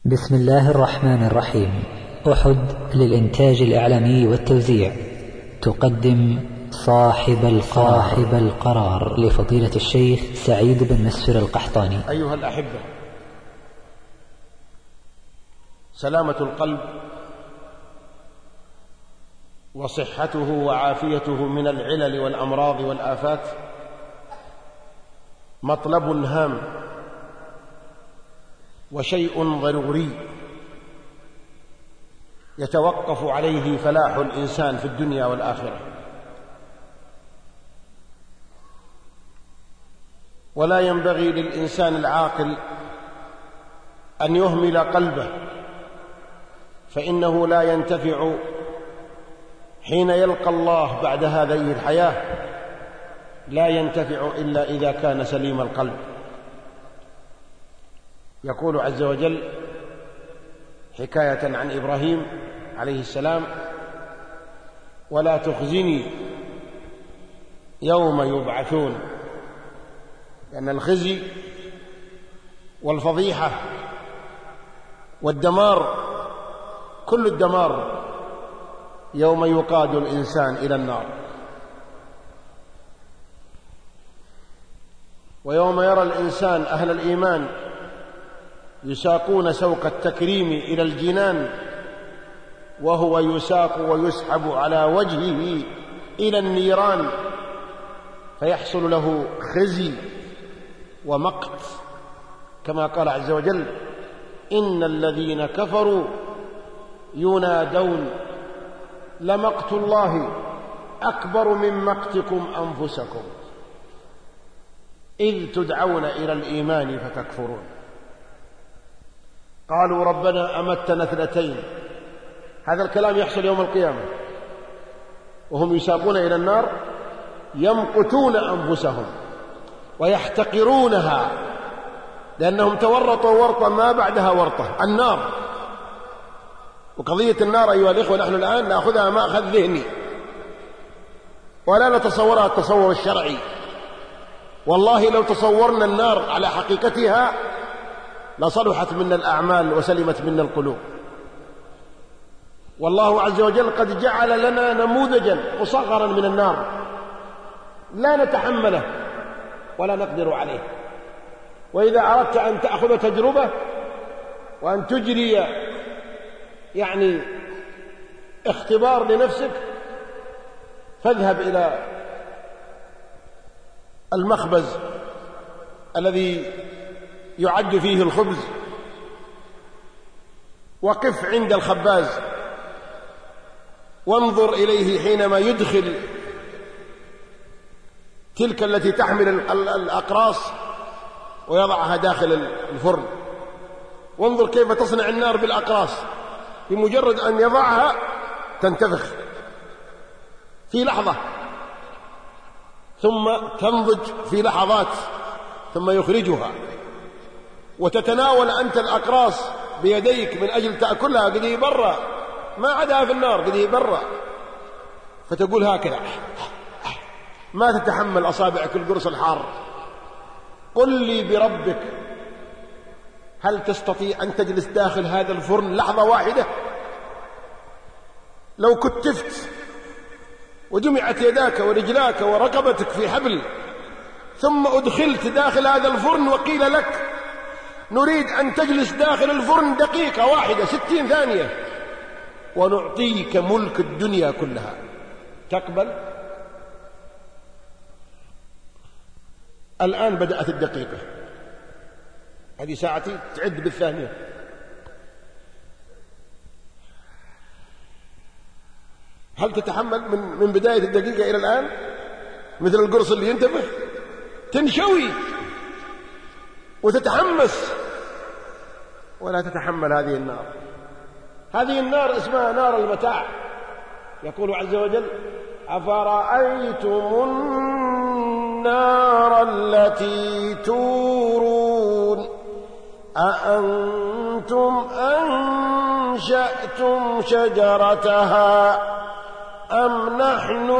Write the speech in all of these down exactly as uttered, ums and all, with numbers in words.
بسم الله الرحمن الرحيم. أحد للإنتاج الإعلامي والتوزيع تقدم صاحب القرار, صاحب القرار لفضيلة الشيخ سعيد بن مسفر القحطاني. أيها الأحبة، سلامة القلب وصحته وعافيته من العلل والأمراض والآفات مطلب هام وشيء ضروري يتوقف عليه فلاح الإنسان في الدنيا والآخرة، ولا ينبغي للإنسان العاقل أن يهمل قلبه، فإنه لا ينتفع حين يلقى الله بعد هذه الحياة، لا ينتفع إلا إذا كان سليم القلب. يقول عز وجل حكاية عن إبراهيم عليه السلام: ولا تخزني يوم يبعثون، لأن الخزي والفضيحة والدمار، كل الدمار يوم يقاد الإنسان إلى النار، ويوم يرى الإنسان أهل الإيمان يساقون سوق التكريم إلى الجنان، وهو يساق ويسحب على وجهه إلى النيران، فيحصل له خزي ومقت، كما قال عز وجل: إن الذين كفروا ينادون لمقت الله أكبر من مقتكم أنفسكم إذ تدعون إلى الإيمان فتكفرون. قالوا ربنا أمتنا اثنتين. هذا الكلام يحصل يوم القيامة وهم يساقون إلى النار، يمقتون أنفسهم ويحتقرونها، لأنهم تورطوا ورطة ما بعدها ورطة، النار. وقضية النار أيها الإخوة نحن الآن نأخذها مأخذ ذهني ولا نتصورها التصور الشرعي. والله لو تصورنا النار على حقيقتها لصلحت منا الأعمال وسلمت منا القلوب. والله عز وجل قد جعل لنا نموذجا مصغرا من النار لا نتحمله ولا نقدر عليه. وإذا أردت أن تأخذ تجربة وأن تجري يعني اختبار لنفسك، فاذهب إلى المخبز الذي يعد فيه الخبز، وقف عند الخباز وانظر إليه حينما يدخل تلك التي تحمل الأقراص ويضعها داخل الفرن، وانظر كيف تصنع النار بالأقراص. بمجرد أن يضعها تنتفخ في لحظة، ثم تنضج في لحظات، ثم يخرجها، وتتناول أنت الأقراص بيديك من أجل تأكلها، قد هي برا، ما عدها في النار، قد هي برا، فتقول هكذا، ما تتحمل أصابعك القرص الحار. قل لي بربك، هل تستطيع أن تجلس داخل هذا الفرن لحظة واحدة؟ لو كتفت وجمعت يداك ورجلاك ورقبتك في حبل، ثم أدخلت داخل هذا الفرن وقيل لك نريد أن تجلس داخل الفرن دقيقة واحدة ستين ثانية ونعطيك ملك الدنيا كلها، تقبل؟ الآن بدأت الدقيقة، هذه ساعتي تعد بالثانية. هل تتحمل من من بداية الدقيقة إلى الآن؟ مثل القرص اللي ينتفخ، تنشوي وتتحمس، ولا تتحمل هذه النار. هذه النار اسمها نار المتاع. يقول عز وجل: أفرأيتم النار التي تورون أأنتم أنشأتم شجرتها أم نحن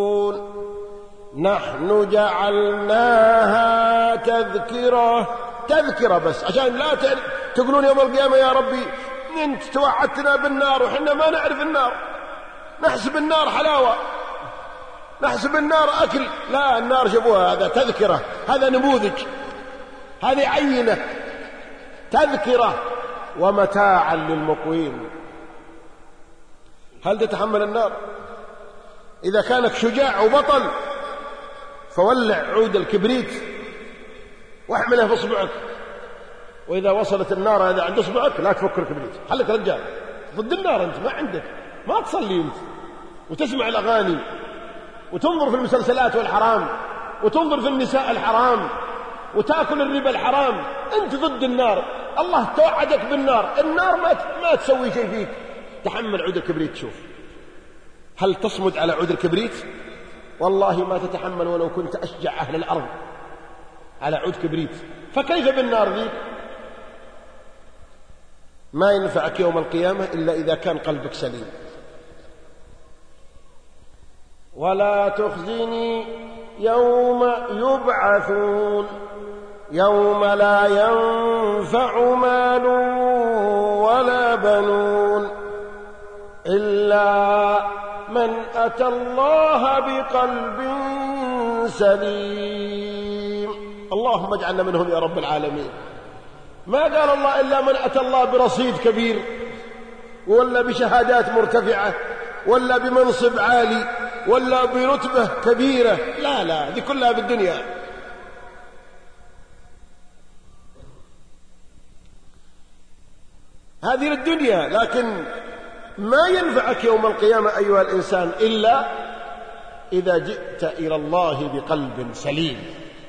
المنشئون نحن جعلناها تذكرة تذكرة بس عشان لا تقولون يوم القيامة يا ربي أنت توعدتنا بالنار وحنا ما نعرف النار، نحسب النار حلاوة، نحسب النار أكل. لا، النار جابوها، هذا تذكرة، هذا نموذج، هذه عينة، تذكرة ومتاعا للمقوين. هل تتحمل النار؟ إذا كانك شجاع وبطل فولع عود الكبريت واحمله في اصبعك، وإذا وصلت النار هذا عند اصبعك لا تفك الكبريت، خليك رجال ضد النار. أنت ما عندك، ما تصلي أنت وتسمع الأغاني وتنظر في المسلسلات والحرام وتنظر في النساء الحرام وتأكل الربا الحرام، أنت ضد النار. الله توعدك بالنار، النار ما ما تسوي شيء فيك. تحمل عود الكبريت، شوف هل تصمد على عود الكبريت؟ والله ما تتحمل ولو كنت أشجع أهل الأرض على عود كبريت، فكيف بالنار ذي؟ ما ينفعك يوم القيامة إلا إذا كان قلبك سليم. ولا تخزني يوم يبعثون يوم لا ينفع مال ولا بنون إلا من أتى الله بقلب سليم. اللهم اجعلنا منهم يا رب العالمين. ما قال الله إلا من أتى الله برصيد كبير ولا بشهادات مرتفعة ولا بمنصب عالي ولا برتبة كبيرة، لا لا، دي كلها بالدنيا. هذه للدنيا، لكن ما ينفعك يوم القيامة أيها الإنسان إلا إذا جئت إلى الله بقلب سليم.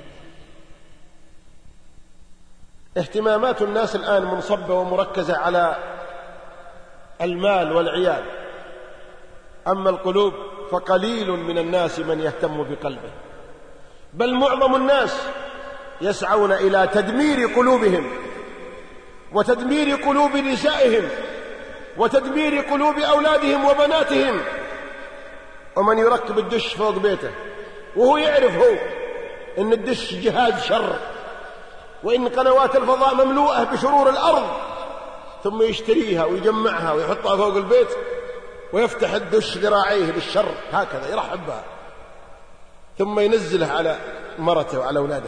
اهتمامات الناس الآن منصبة ومركزة على المال والعيال، أما القلوب فقليل من الناس من يهتم بقلبه، بل معظم الناس يسعون إلى تدمير قلوبهم وتدمير قلوب نسائهم وتدمير قلوب أولادهم وبناتهم. ومن يركب الدش فوق بيته وهو يعرف هو إن الدش جهاز شر وإن قنوات الفضاء مملوءة بشرور الأرض، ثم يشتريها ويجمعها ويحطها فوق البيت ويفتح الدش ذراعيه بالشر هكذا يرحب بها، ثم ينزلها على مرته وعلى أولاده.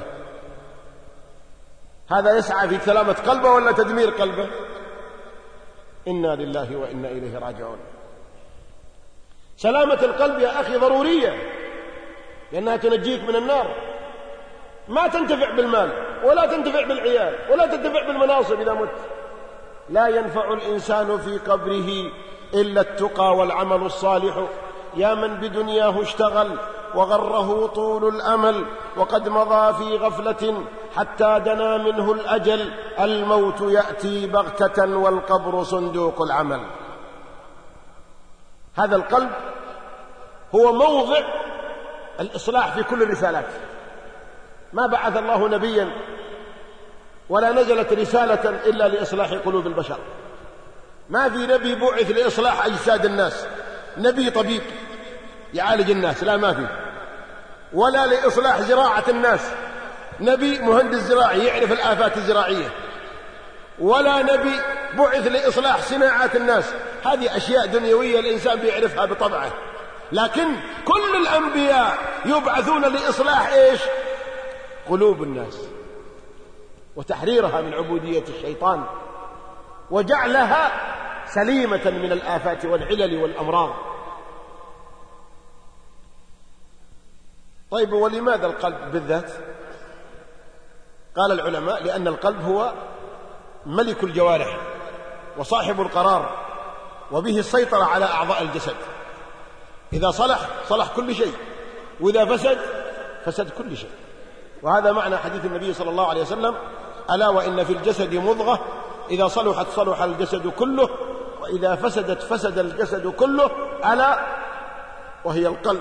هذا يسعى في سلامة قلبه ولا تدمير قلبه؟ إنا لله وإنا إليه راجعون. سلامة القلب يا أخي ضرورية، لأنها تنجيك من النار. ما تنتفع بالمال ولا تنتفع بالعيال ولا تنتفع بالمناصب إذا مت. لا ينفع الإنسان في قبره إلا التقى والعمل الصالح. يا من بدنياه اشتغل وغره طول الأمل وقد مضى في غفلة حتى دنا منه الأجل. الموت يأتي بغتة والقبر صندوق العمل. هذا القلب هو موضع الإصلاح في كل الرسالات. ما بعث الله نبيا ولا نزلت رسالة إلا لإصلاح قلوب البشر. ما في نبي بعث لإصلاح أجساد الناس، نبي طبيب يعالج الناس، لا ما في. ولا لإصلاح زراعة الناس، نبي مهندس زراعي يعرف الآفات الزراعية. ولا نبي بعث لإصلاح صناعات الناس، هذه أشياء دنيوية الإنسان بيعرفها بطبعه. لكن كل الأنبياء يبعثون لإصلاح إيش؟ قلوب الناس وتحريرها من عبودية الشيطان وجعلها سليمة من الآفات والعلل والأمراض. طيب ولماذا القلب بالذات؟ قال العلماء لأن القلب هو ملك الجوارح وصاحب القرار، وبه السيطرة على أعضاء الجسد. إذا صلح صلح كل شيء، وإذا فسد فسد كل شيء. وهذا معنى حديث النبي صلى الله عليه وسلم: ألا وإن في الجسد مضغة إذا صلحت صلح الجسد كله وإذا فسدت فسد الجسد كله، ألا وهي القلب.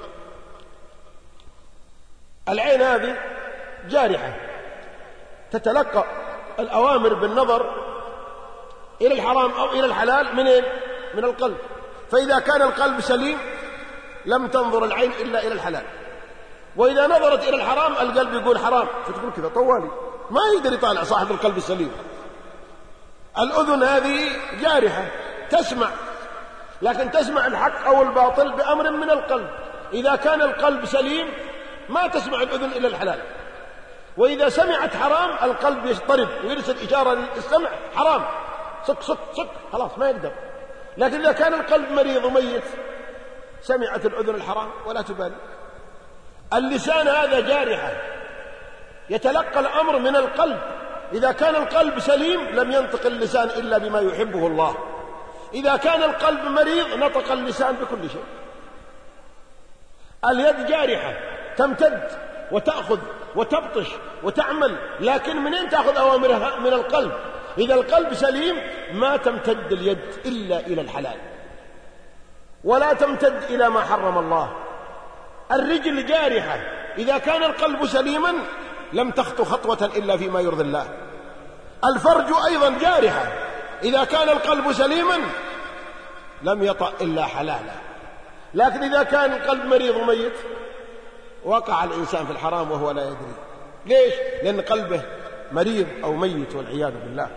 العين هذه جارحة تتلقى الأوامر بالنظر إلى الحرام أو إلى الحلال من من القلب. فإذا كان القلب سليم لم تنظر العين إلا إلى الحلال، وإذا نظرت إلى الحرام القلب يقول حرام، فتقول كذا طوالي ما يقدر يطالع صاحب القلب السليم. الأذن هذه جارحة تسمع، لكن تسمع الحق أو الباطل بأمر من القلب. إذا كان القلب سليم ما تسمع الأذن إلا الحلال، وإذا سمعت حرام القلب يضطرب ويرسل إشارة للسمع حرام، صك صك صك، خلاص ما يقدر. لكن إذا كان القلب مريض وميت سمعت الأذن الحرام ولا تبالي. اللسان هذا جارحة يتلقى الأمر من القلب. إذا كان القلب سليم لم ينطق اللسان إلا بما يحبه الله، إذا كان القلب مريض نطق اللسان بكل شيء. اليد جارحة تمتد وتأخذ وتبطش وتعمل، لكن منين تأخذ أوامرها؟ من القلب. إذا القلب سليم ما تمتد اليد إلا إلى الحلال ولا تمتد إلى ما حرم الله. الرجل جارحة، إذا كان القلب سليما لم تخطو خطوة إلا فيما يرضي الله. الفرج أيضا جارحة، إذا كان القلب سليما لم يطأ إلا حلالا. لكن إذا كان القلب مريض وميت وقع الإنسان في الحرام وهو لا يدري. ليش؟ لأن قلبه مريض أو ميت والعياذ بالله.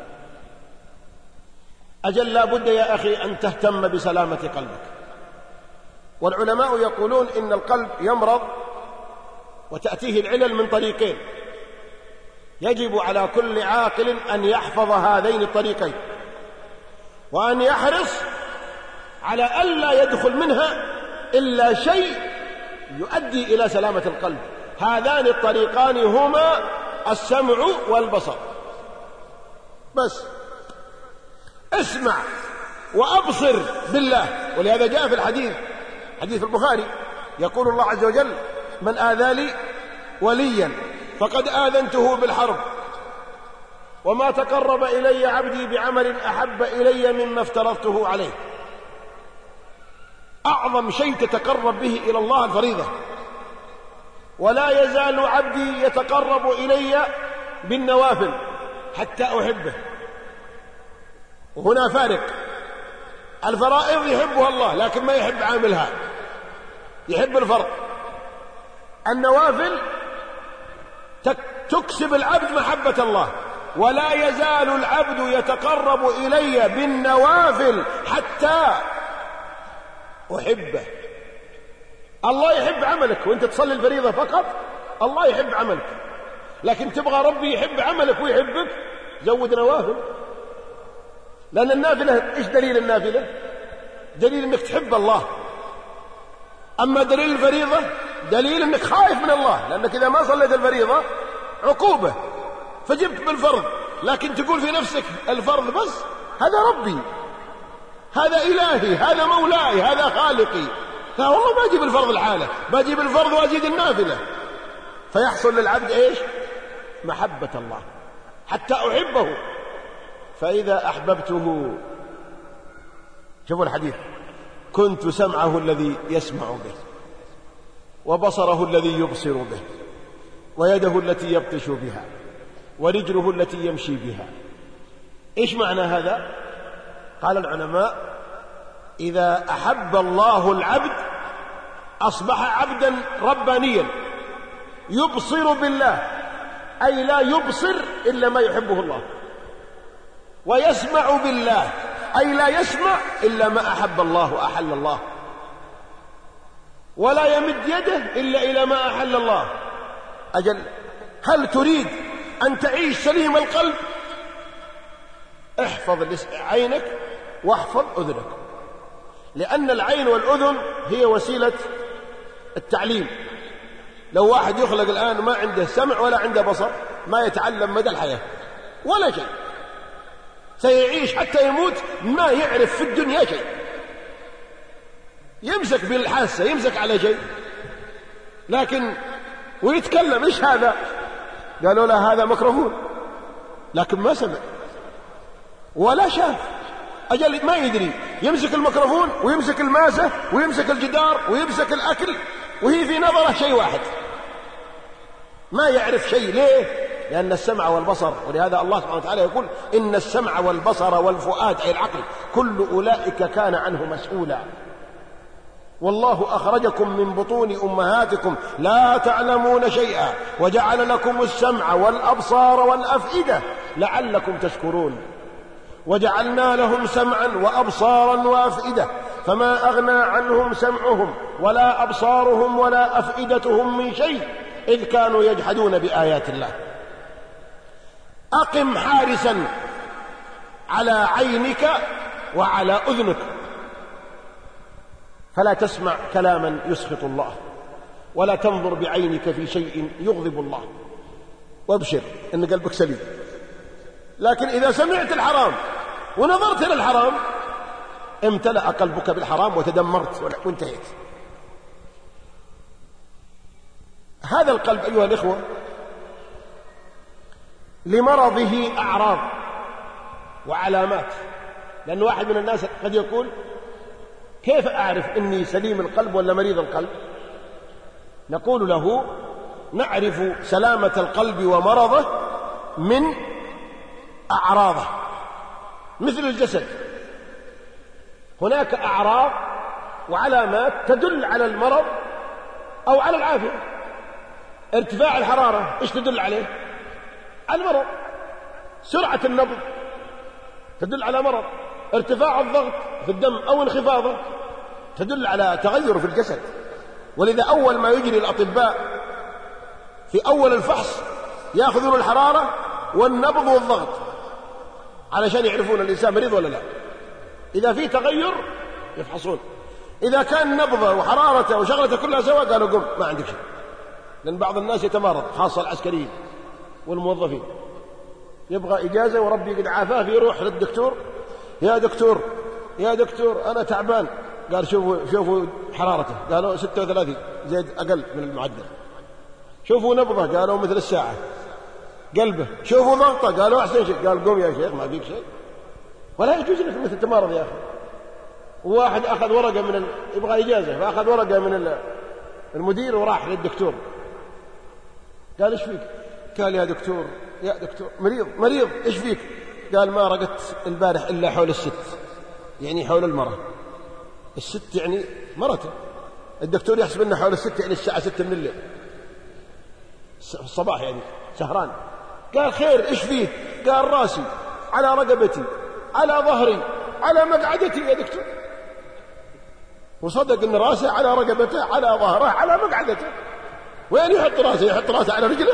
أجل لا بد يا أخي أن تهتم بسلامة قلبك. والعلماء يقولون إن القلب يمرض وتأتيه العلل من طريقين، يجب على كل عاقل أن يحفظ هذين الطريقين وأن يحرص على ألا يدخل منها إلا شيء يؤدي إلى سلامة القلب. هذان الطريقان هما السمع والبصر. بس اسمع وأبصر بالله. ولهذا جاء في الحديث، حديث البخاري، يقول الله عز وجل: من آذى لي وليا فقد آذنته بالحرب، وما تقرب إلي عبدي بعمل أحب إلي مما افترضته عليه. أعظم شيء تتقرب به إلى الله الفريضة. ولا يزال عبدي يتقرب إلي بالنوافل حتى أحبه. وهنا فارق، الفرائض يحبها الله لكن ما يحب عاملها، يحب الفرض. النوافل تكسب العبد محبة الله. ولا يزال العبد يتقرب إلي بالنوافل حتى أحبه. الله يحب عملك وانت تصلي الفريضة فقط، الله يحب عملك. لكن تبغى ربي يحب عملك ويحبك، زود نوافل. لأن النافلة إيش دليل النافلة؟ دليل أنك تحب الله. أما دليل الفريضة دليل أنك خايف من الله، لأنك إذا ما صليت الفريضة عقوبة فجبت بالفرض. لكن تقول في نفسك الفرض بس، هذا ربي، هذا إلهي، هذا مولاي، هذا خالقي. لا والله ما أجيب الفرض الحالة، بجيب الفرض وأزيد النافلة. فيحصل للعبد إيش؟ محبة الله حتى أحبه. فإذا أحببته، شوفوا الحديث: كنت سمعه الذي يسمع به، وبصره الذي يبصر به، ويده التي يبطش بها، ورجله التي يمشي بها. إيش معنى هذا؟ قال العلماء: إذا أحب الله العبد أصبح عبدا ربانيا يبصر بالله، أي لا يبصر إلا ما يحبه الله، ويسمع بالله، أي لا يسمع إلا ما أحب الله وأحل الله، ولا يمد يده إلا إلى ما أحل الله. أجل هل تريد أن تعيش سليم القلب؟ احفظ عينك واحفظ أذنك، لأن العين والأذن هي وسيلة التعليم. لو واحد يخلق الآن ما عنده سمع ولا عنده بصر ما يتعلم مدى الحياة ولا شيء، سيعيش حتى يموت ما يعرف في الدنيا شيء. يمسك بالحاسة، يمسك على شيء، لكن ويتكلم إيش هذا؟ قالوا له هذا ميكروفون، لكن ما سمع ولا شاف. أجل ما يدري، يمسك الميكروفون ويمسك الماسة ويمسك الجدار ويمسك الأكل وهي في نظره شيء واحد، ما يعرف شيء. ليه؟ لأن السمع والبصر. ولهذا الله سبحانه وتعالى يقول: إن السمع والبصر والفؤاد، أي العقل، كل أولئك كان عنه مسؤولا. والله أخرجكم من بطون أمهاتكم لا تعلمون شيئا وجعل لكم السمع والأبصار والأفئدة لعلكم تشكرون. وجعلنا لهم سمعا وأبصارا وأفئدة فما أغنى عنهم سمعهم ولا أبصارهم ولا أفئدتهم من شيء إذ كانوا يجحدون بآيات الله. أقم حارسا على عينك وعلى أذنك فلا تسمع كلاما يسخط الله ولا تنظر بعينك في شيء يغضب الله، وابشر أن قلبك سليم. لكن إذا سمعت الحرام ونظرت إلى الحرام امتلأ قلبك بالحرام وتدمرت وانتهيت. هذا القلب أيها الإخوة لمرضه أعراض وعلامات، لأن واحد من الناس قد يقول كيف أعرف إني سليم القلب ولا مريض القلب؟ نقول له نعرف سلامة القلب ومرضه من أعراضه. مثل الجسد هناك أعراض وعلامات تدل على المرض أو على العافية. ارتفاع الحرارة إيش تدل عليه؟ على المرض. سرعة النبض تدل على مرض. ارتفاع الضغط في الدم أو انخفاضه تدل على تغير في الجسد. ولذا أول ما يجري الأطباء في أول الفحص يأخذون الحرارة والنبض والضغط علشان يعرفون الإنسان مريض ولا لا. إذا في تغير يفحصون، إذا كان نبضه وحرارته وشغلته كلها سوا قالوا قم ما عندك شيء. لأن بعض الناس يتمرض خاصة العسكريين والموظفين يبغى إجازة وربي قد عافاه يروح للدكتور، يا دكتور يا دكتور أنا تعبان. قال شوفوا شوفوا حرارته، قالوا ستة وثلاثين زيد أقل من المعدل. شوفوا نبضه قالوا مثل الساعة. قلبه شوفوا ضغطه قالوا أحسن شيء. قال قوم يا شيخ ما فيك شيء ولا يجوز لك مثل تمارض يا أخي. وواحد أخذ ورقة من ال... يبغى إجازة فأخذ ورقة من ال... المدير وراح للدكتور قال إيش فيك؟ قال يا دكتور يا دكتور مريض مريض إيش فيك؟ قال ما رقدت البارح إلا حول الست، يعني حول المرة. الست يعني مرته. الدكتور يحسب أنه حول الست يعني الساعة ستة من الليل الصباح يعني سهران. قال خير إيش فيه؟ قال راسي على رقبتي على ظهري على مقعدتي يا دكتور. وصدق أن راسه على رقبته على ظهره على مقعدته. وين يحط راسه؟ يحط راسه على رجله.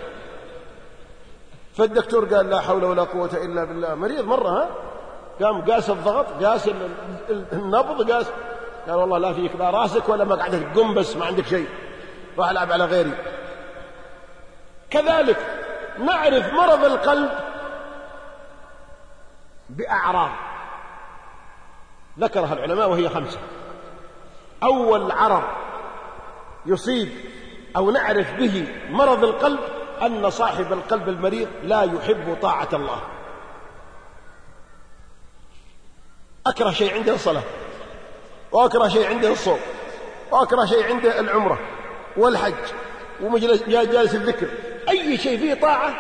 فالدكتور قال لا حول ولا قوة إلا بالله. مريض مرة ها قام قاس الضغط قاس النبض قاس. قال والله لا فيك لا راسك ولا مقعدتك، قم بس ما عندك شيء راح ألعب على غيري. كذلك نعرف مرض القلب بأعراض ذكرها العلماء وهي خمسة. أول عرض يصيب أو نعرف به مرض القلب أن صاحب القلب المريض لا يحب طاعة الله. أكره شيء عنده الصلاة، وأكره شيء عنده الصوم، وأكره شيء عنده العمرة والحج ومجلس جالس الذكر. أي شيء فيه طاعة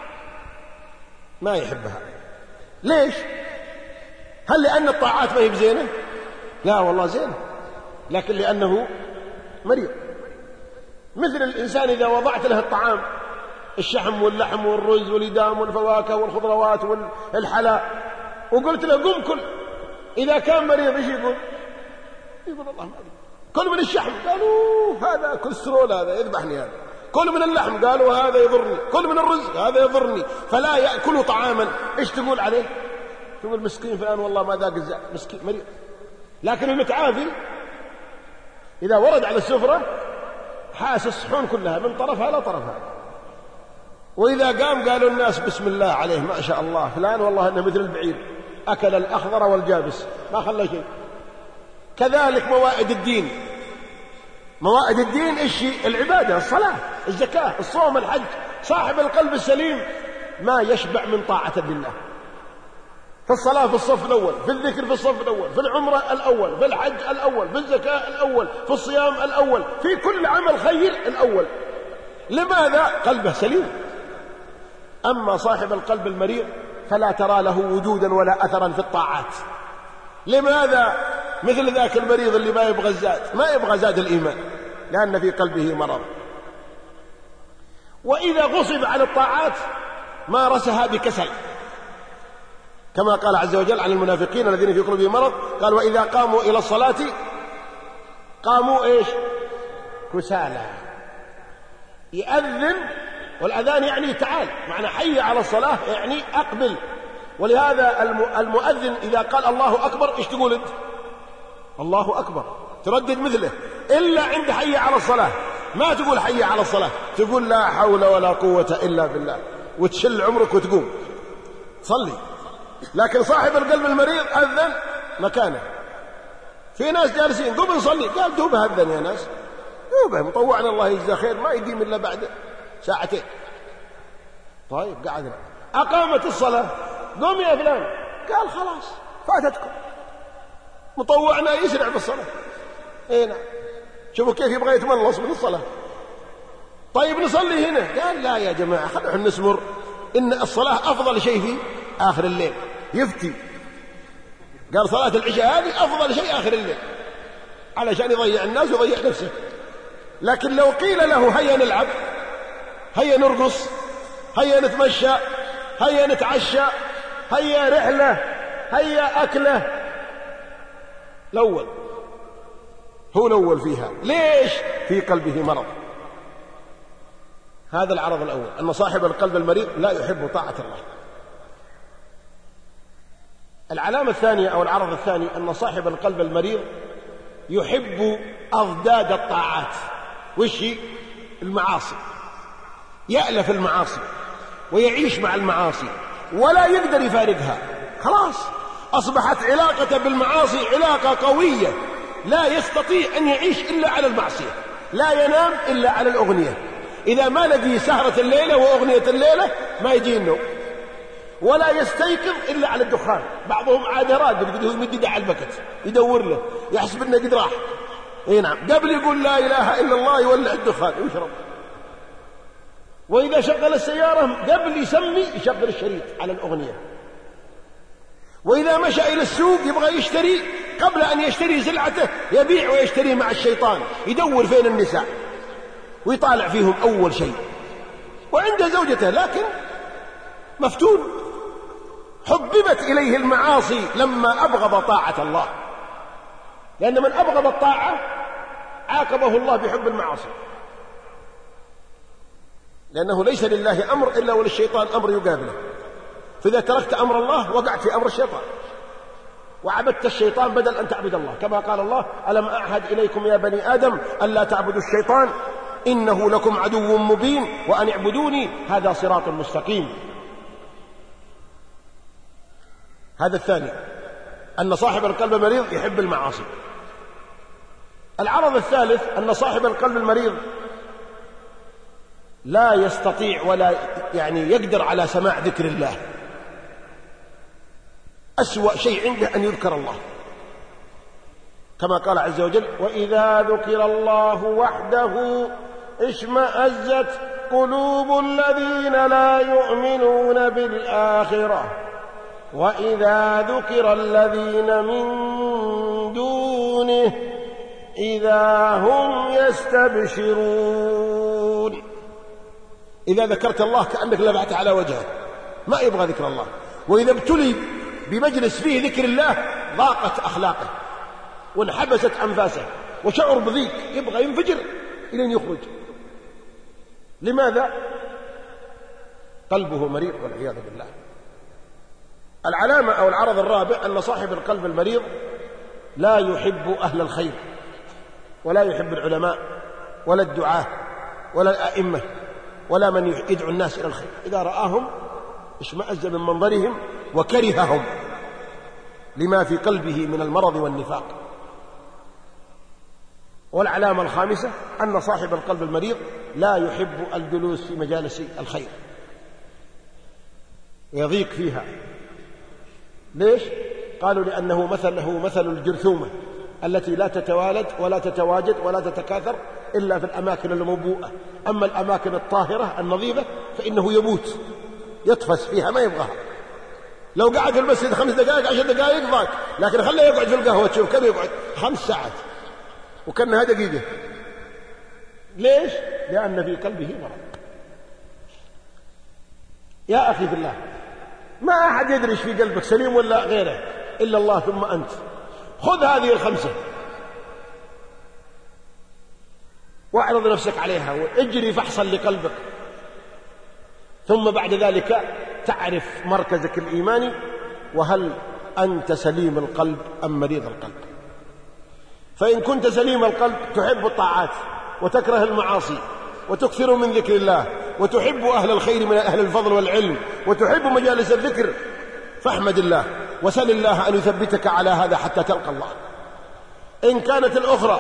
ما يحبها. ليش؟ هل لأن الطاعات ما هي بزينة؟ لا والله زينة، لكن لأنه مريض. مثل الإنسان إذا وضعت له الطعام الشحم واللحم والرز والإدام والفواكه والخضروات والحلاء وقلت له قم كل، إذا كان مريض إيش يقول؟ يقول الله ما أدري. كل من الشحم قالوا هذا كوليسترول هذا يذبحني، هذا كل من اللحم قالوا هذا يضرني، كل من الرز هذا يضرني. فلا يأكل طعاما إيش تقول عليه؟ تقول مسكين فلان والله ما ذاق الزعم مسكين مريض. لكن المتعافي إذا ورد على السفرة حاس الصحون كلها من طرفها لا طرفها، وإذا قام قالوا الناس بسم الله عليه ما شاء الله فلان والله إنه مثل البعير أكل الأخضر والجابس ما خلى شيء. كذلك موائد الدين، موائد الدين إيش؟ العبادة، الصلاة، الزكاة، الصوم، الحج. صاحب القلب السليم ما يشبع من طاعة لله. في الصلاة في الصف الأول، في الذكر في الصف الأول، في العمرة الأول، في الحج الأول، في الزكاة الأول، في الصيام الأول، في كل عمل خير الأول. لماذا؟ قلبه سليم. أما صاحب القلب المريض فلا ترى له وجودا ولا أثرا في الطاعات. لماذا؟ مثل ذاك المريض اللي ما يبغى الزاد، ما يبغى زاد الإيمان لأن في قلبه مرض. وإذا غصب على الطاعات مارسها بكسل، كما قال عز وجل عن المنافقين الذين في قلوبهم مرض، قال وإذا قاموا إلى الصلاة قاموا إيش؟ كسالى. يأذن، والأذان يعني تعال، معنى حي على الصلاة يعني أقبل. ولهذا المؤذن إذا قال الله أكبر إيش تقول أنت؟ الله أكبر، تردد مثله، إلا عند حي على الصلاة ما تقول حي على الصلاة، تقول لا حول ولا قوة إلا بالله، وتشل عمرك وتقوم صلي. لكن صاحب القلب المريض أذن مكانه. في ناس جالسين قم نصلي، قال دوبه أذن يا ناس، دوبه مطوعنا الله يجزاه خير، ما يقيم إلا بعد ساعتين. طيب قعدنا، أقامت الصلاة، قم يا فلان، قال خلاص فاتتكم، مطوعنا يسرع بالصلاة. اي نعم، شوفوا كيف يبغى يتملص من الصلاة. طيب نصلي هنا، قال لا يا جماعة خلونا نسمر، إن الصلاة أفضل شيء في آخر الليل. يفتي قال صلاة العشاء هذه أفضل شيء آخر الليل، علشان يضيع الناس ويضيع نفسه. لكن لو قيل له هيا نلعب، هيا نرقص، هيا نتمشى، هيا نتعشى، هيا رحلة، هيا أكلة، الأول هو الأول فيها. ليش؟ في قلبه مرض. هذا العرض الأول، أن صاحب القلب المريض لا يحب طاعة الله. العلامة الثانية أو العرض الثاني أن صاحب القلب المريض يحب أضداد الطاعات. وش المعاصي، يألف المعاصي ويعيش مع المعاصي ولا يقدر يفارقها. خلاص أصبحت علاقته بالمعاصي علاقة قوية، لا يستطيع أن يعيش إلا على المعصية، لا ينام إلا على الأغنية. إذا ما لقي سهرة الليلة وأغنية الليلة ما يجي النوم، ولا يستيقظ إلا على الدخان. بعضهم عاد راقد قد يمدد على البكت يدور له، يحسب أنه قد راح. اي نعم، قبل يقول لا إله إلا الله يولع الدخان ويشرب. وإذا شغل السيارة قبل يسمي يشغل الشريط على الأغنية. وإذا مشى إلى السوق يبغى يشتري، قبل أن يشتري سلعته يبيع ويشتري مع الشيطان، يدور فين النساء ويطالع فيهم أول شيء. وعنده زوجته لكن مفتون، حببت إليه المعاصي لما أبغض طاعة الله، لأن من أبغض الطاعة عاقبه الله بحب المعاصي، لأنه ليس لله أمر إلا وللشيطان أمر يقابله. فإذا تركت أمر الله وقعت في أمر الشيطان، وعبدت الشيطان بدل أن تعبد الله، كما قال الله ألم أعهد إليكم يا بني آدم ألا تعبدوا الشيطان إنه لكم عدو مبين وأن اعبدوني هذا صراط مستقيم. هذا الثاني، أن صاحب القلب المريض يحب المعاصي. العرض الثالث أن صاحب القلب المريض لا يستطيع ولا يعني يقدر على سماع ذكر الله. أسوأ شيء عنده أن يذكر الله، كما قال عز وجل وإذا ذكر الله وحده اشمأزت قلوب الذين لا يؤمنون بالآخرة وإذا ذكر الذين من دونه إذا هم يستبشرون. إذا ذكرت الله كأنك لبعت على وجهه، ما يبغى ذكر الله. وإذا ابتلي بمجلس فيه ذكر الله ضاقت أخلاقه وانحبست أنفاسه وشعر بضيق، يبغى ينفجر إلى أن يخرج. لماذا؟ قلبه مريض والعياذ بالله. العلامة أو العرض الرابع أن صاحب القلب المريض لا يحب أهل الخير، ولا يحب العلماء ولا الدعاة ولا الأئمة ولا من يدعو الناس إلى الخير. إذا رآهم اشمأز من منظرهم وكرههم لما في قلبه من المرض والنفاق. والعلامة الخامسة أن صاحب القلب المريض لا يحب الجلوس في مجالس الخير، يضيق فيها. ليش؟ قالوا لأنه مثله مثل الجرثومة التي لا تتوالد ولا تتواجد ولا تتكاثر إلا في الأماكن الموبوءة، أما الأماكن الطاهرة النظيفة فإنه يموت، يطفس فيها ما يبغاها. لو قعد في المسجد خمس دقائق عشر دقائق ضاق، لكن خليه يقعد في القهوة تشوف كم يقعد، خمس ساعات وكأنها دقيقة. ليش؟ لأن في قلبه مرض. يا أخي بالله، ما أحد يدري في قلبك سليم ولا غيره إلا الله ثم أنت. خذ هذه الخمسة واعرض نفسك عليها واجري فحصا لقلبك، ثم بعد ذلك تعرف مركزك الإيماني وهل أنت سليم القلب أم مريض القلب. فإن كنت سليم القلب تحب الطاعات وتكره المعاصي وتكثر من ذكر الله وتحب أهل الخير من أهل الفضل والعلم وتحب مجالس الذكر، فاحمد الله وسل الله أن يثبتك على هذا حتى تلقى الله. إن كانت الأخرى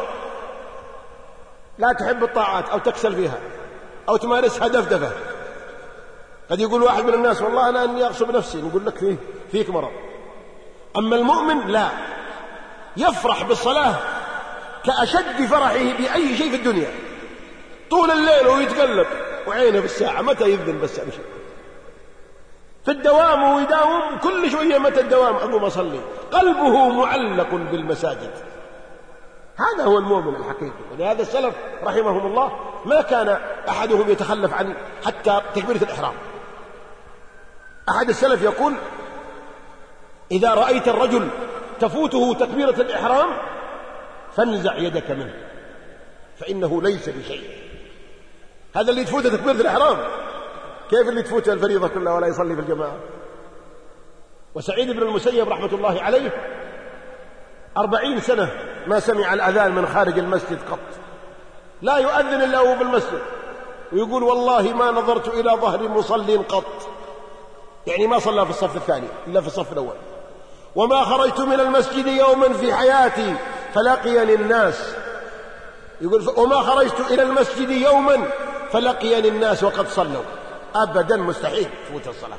لا تحب الطاعات أو تكسل فيها أو تمارسها دفدفة، قد يقول واحد من الناس والله أنا أني أغصب نفسي، نقول لك فيه فيك مرض. أما المؤمن لا، يفرح بالصلاة كأشد فرحه بأي شيء في الدنيا، طول الليل ويتقلب وعينه بالساعة متى يذن بس أمشي، في الدوام ويداوم كل شوية متى الدوام أقوم أصلي، قلبه معلق بالمساجد. هذا هو المؤمن الحقيقي. ولهذا السلف رحمهم الله ما كان أحدهم يتخلف عن حتى تكبيرة الإحرام. أحد السلف يقول: إذا رأيت الرجل تفوته تكبيرة الإحرام فانزع يدك منه فإنه ليس بشيء. هذا اللي تفوته تكبيرة الإحرام، كيف اللي تفوته الفريضة كلها ولا يصلي في الجماعة؟ وسعيد بن المسيب رحمة الله عليه أربعين سنة ما سمع الأذان من خارج المسجد قط، لا يؤذن إلا هو بالمسجد، ويقول: والله ما نظرت إلى ظهر مصل قط، يعني ما صلى في الصف الثاني إلا في الصف الأول. وما خرجت من المسجد يوما في حياتي فلقيني الناس، يقول: وما خرجت إلى المسجد يوما فلقيني الناس وقد صلوا. أبدا مستحيل تفوت الصلاة.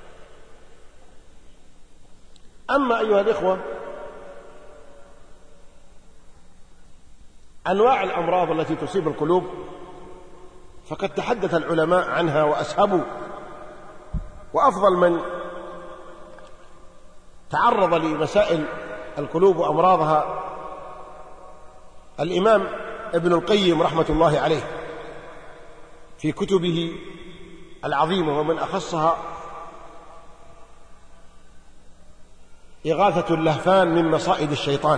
أما أيها الإخوة، أنواع الأمراض التي تصيب القلوب فقد تحدث العلماء عنها وأسهبوا، وأفضل من تعرض لمسائل القلوب وأمراضها الإمام ابن القيم رحمة الله عليه في كتبه العظيمة، ومن أخصها إغاثة اللهفان من مصائد الشيطان،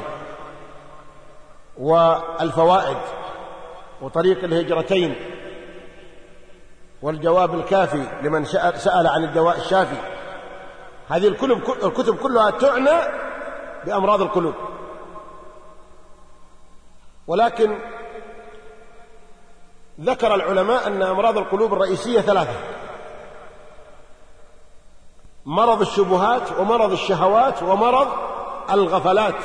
والفوائد، وطريق الهجرتين، والجواب الكافي لمن سأل عن الدواء الشافي. هذه الكتب كلها تعنى بأمراض القلوب، ولكن ذكر العلماء أن أمراض القلوب الرئيسية ثلاثة: مرض الشبهات ومرض الشهوات ومرض الغفلات.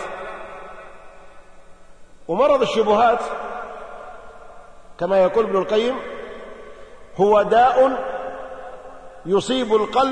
ومرض الشبهات كما يقول ابن القيم هو داء يصيب القلب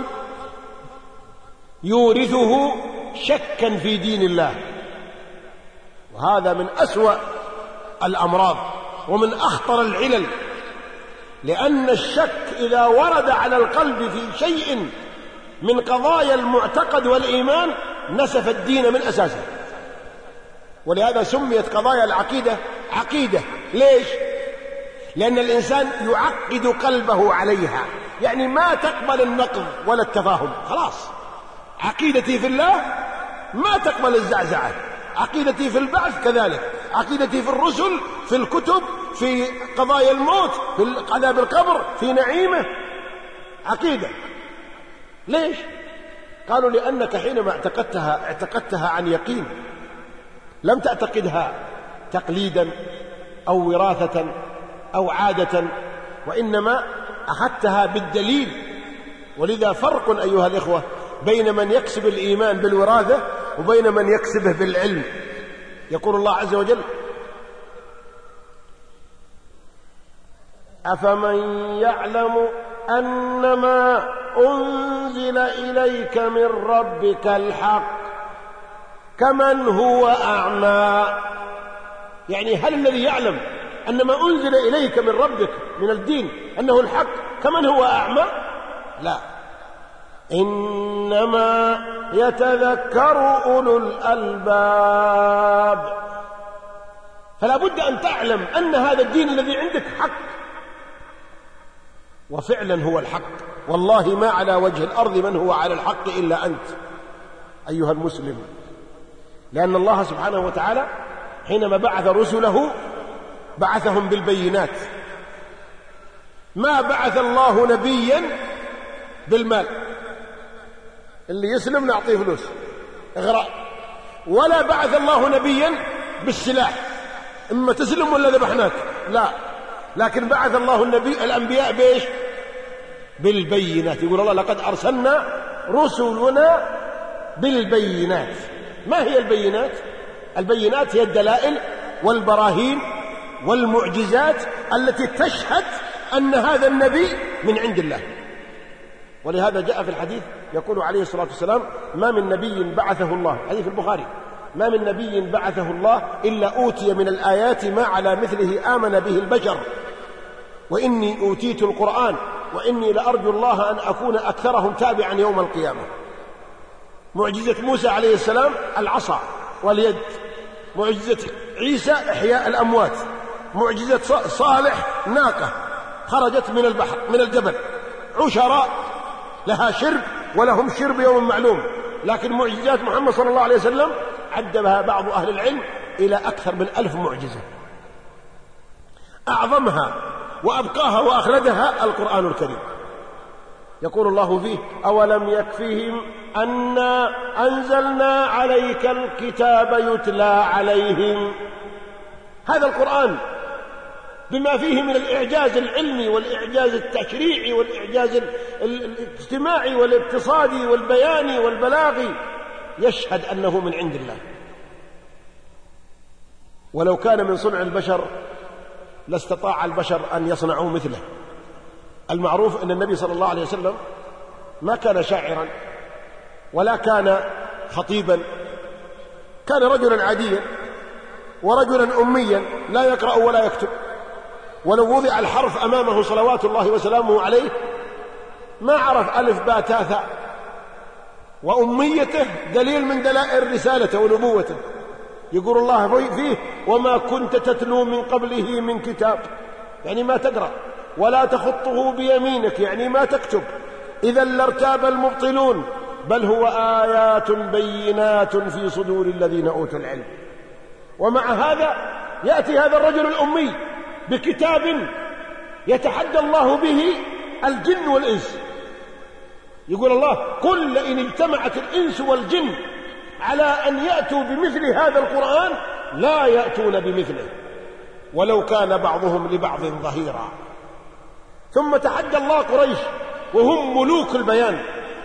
يورثه شكا في دين الله، وهذا من أسوأ الأمراض ومن أخطر العلل، لأن الشك إذا ورد على القلب في شيء من قضايا المعتقد والإيمان نسف الدين من أساسه. ولهذا سميت قضايا العقيدة عقيدة. ليش؟ لأن الإنسان يعقد قلبه عليها، يعني ما تقبل النقض ولا التفاهم، خلاص عقيدتي في الله ما تقبل الزعزعة، عقيدتي في البعث كذلك، عقيدتي في الرسل، في الكتب، في قضايا الموت، في عذاب القبر، في نعيمه، عقيدة. ليش؟ قالوا: لأنك حينما اعتقدتها اعتقدتها عن يقين، لم تعتقدها تقليدا أو وراثة أو عادة، وإنما أخذتها بالدليل. ولذا فرق أيها الإخوة بين من يكسب الإيمان بالوراثة وبين من يكسبه بالعلم. يقول الله عز وجل: أفمن يعلم أنما أنزل إليك من ربك الحق كمن هو أعمى. يعني هل الذي يعلم أن ما أنزل إليك من ربك من الدين أنه الحق كمن هو أعمى؟ لا، إنما يتذكر أولو الألباب. فلا بد أن تعلم أن هذا الدين الذي عندك حق، وفعلا هو الحق، والله ما على وجه الأرض من هو على الحق إلا أنت أيها المسلم. لأن الله سبحانه وتعالى حينما بعث رسله بعثهم بالبينات. ما بعث الله نبيا بالمال، اللي يسلم نعطيه فلوس إغراء، ولا بعث الله نبيا بالسلاح، إما تسلم ولا ذبحناك، لا، لكن بعث الله النبي الأنبياء بإيش؟ بالبينات. يقول الله لقد أرسلنا رسلنا بالبينات. ما هي البينات؟ البينات هي الدلائل والبراهين والمعجزات التي تشهد أن هذا النبي من عند الله. ولهذا جاء في الحديث يقول عليه الصلاة والسلام: ما من نبي بعثه الله، حديث البخاري، ما من نبي بعثه الله إلا أوتي من الآيات ما على مثله آمن به البشر، وإني أوتيت القرآن وإني لأرجو الله أن أكون أكثرهم تابعا يوم القيامة. معجزة موسى عليه السلام العصا واليد، معجزة عيسى إحياء الأموات، معجزة صالح ناقة خرجت من البحر من الجبل، عشراء لها شرب ولهم شرب يوم معلوم. لكن معجزات محمد صلى الله عليه وسلم عدها بعض أهل العلم إلى أكثر من ألف معجزة، أعظمها وأبقاها وأخلدها القرآن الكريم. يقول الله فيه: أولم يكفهم أنا أنزلنا عليك الكتاب يتلى عليهم. هذا القرآن بما فيه من الإعجاز العلمي والإعجاز التشريعي والإعجاز الاجتماعي والاقتصادي والبياني والبلاغي يشهد أنه من عند الله. ولو كان من صنع البشر لاستطاع البشر أن يصنعوا مثله. المعروف أن النبي صلى الله عليه وسلم ما كان شاعرا ولا كان خطيبا، كان رجلا عاديا ورجلا أميا لا يقرأ ولا يكتب. ولو وضع الحرف أمامه صلوات الله وسلامه عليه ما عرف ألف باء تاء ثاء. وأميته دليل من دلائل رسالته ونبوته. يقول الله فيه: وما كنت تتلو من قبله من كتاب، يعني ما تقرأ، ولا تخطه بيمينك، يعني ما تكتب، إذا لارتاب المبطلون، بل هو آيات بينات في صدور الذين أوتوا العلم. ومع هذا يأتي هذا الرجل الأمي بكتاب يتحدى الله به الجن والإنس. يقول الله: قل لئن اجتمعت الإنس والجن على أن يأتوا بمثل هذا القرآن لا يأتون بمثله ولو كان بعضهم لبعض ظهيرا. ثم تحدى الله قريش وهم ملوك البيان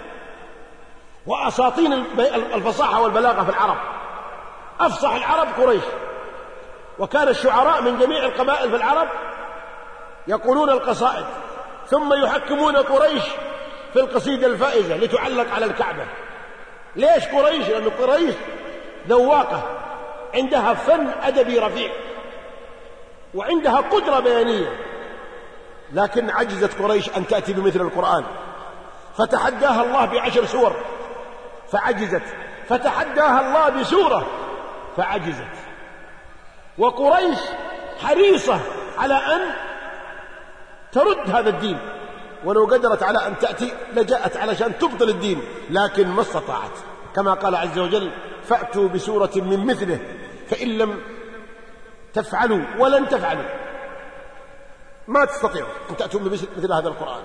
وأساطين الفصاحة والبلاغة في العرب. أفصح العرب قريش، وكان الشعراء من جميع القبائل في العرب يقولون القصائد، ثم يحكمون قريش في القصيدة الفائزة لتعلق على الكعبة. ليش قريش؟ لأن قريش ذواقة، عندها فن أدبي رفيع وعندها قدرة بيانية، لكن عجزت قريش أن تأتي بمثل القرآن، فتحداها الله بعشر سور فعجزت، فتحداها الله بسورة فعجزت. وقريش حريصة على أن ترد هذا الدين، ولو قدرت على أن تأتي لجاءت علشان تبطل الدين، لكن ما استطاعت، كما قال عز وجل: فأتوا بسورة من مثله فإن لم تفعلوا ولن تفعلوا ما تستطيعوا أن تأتوا بمثل هذا القرآن.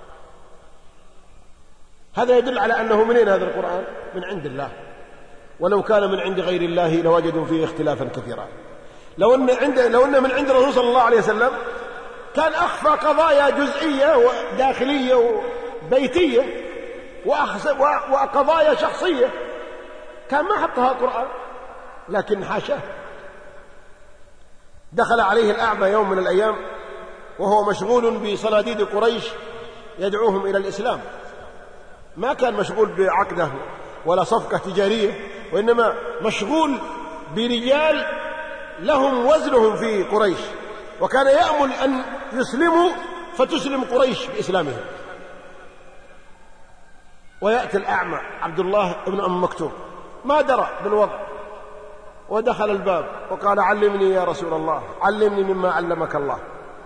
هذا يدل على أنه منين هذا القرآن؟ من عند الله. ولو كان من عند غير الله لوجدوا فيه اختلافا كثيرا. لو أن, عند لو أن من عند الرسول صلى الله عليه وسلم كان أخفى قضايا جزئية وداخلية وبيتية وقضايا شخصية كان ما حطها القرآن، لكن حاشاه. دخل عليه الأعمى يوم من الأيام وهو مشغول بصناديد قريش يدعوهم إلى الإسلام، ما كان مشغول بعقده ولا صفقة تجارية، وإنما مشغول برجال لهم وزنهم في قريش، وكان يأمل أن يسلموا فتسلم قريش بإسلامهم. ويأتي الأعمى عبد الله بن أم مكتوم ما درى بالوضع، ودخل الباب وقال علمني يا رسول الله، علمني مما علمك الله.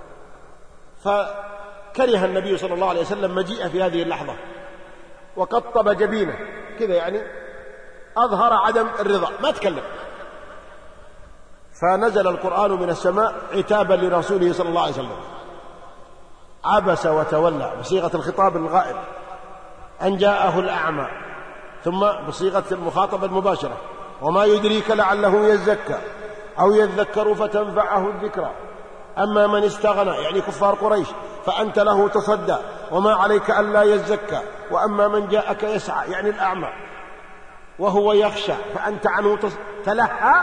فكره النبي صلى الله عليه وسلم مجيئه في هذه اللحظة، وقطب جبينه كذا، يعني أظهر عدم الرضا، ما تكلم. فنزل القرآن من السماء عتابا لرسوله صلى الله عليه وسلم، عبس وتولى بصيغة الخطاب الغائب أن جاءه الأعمى، ثم بصيغة المخاطبة المباشرة وما يدريك لعله يزكى أو يذكر فتنفعه الذكرى، أما من استغنى يعني كفار قريش فأنت له تصدى وما عليك ألا يزكى، وأما من جاءك يسعى يعني الأعمى وهو يخشى فأنت عنه تلهى.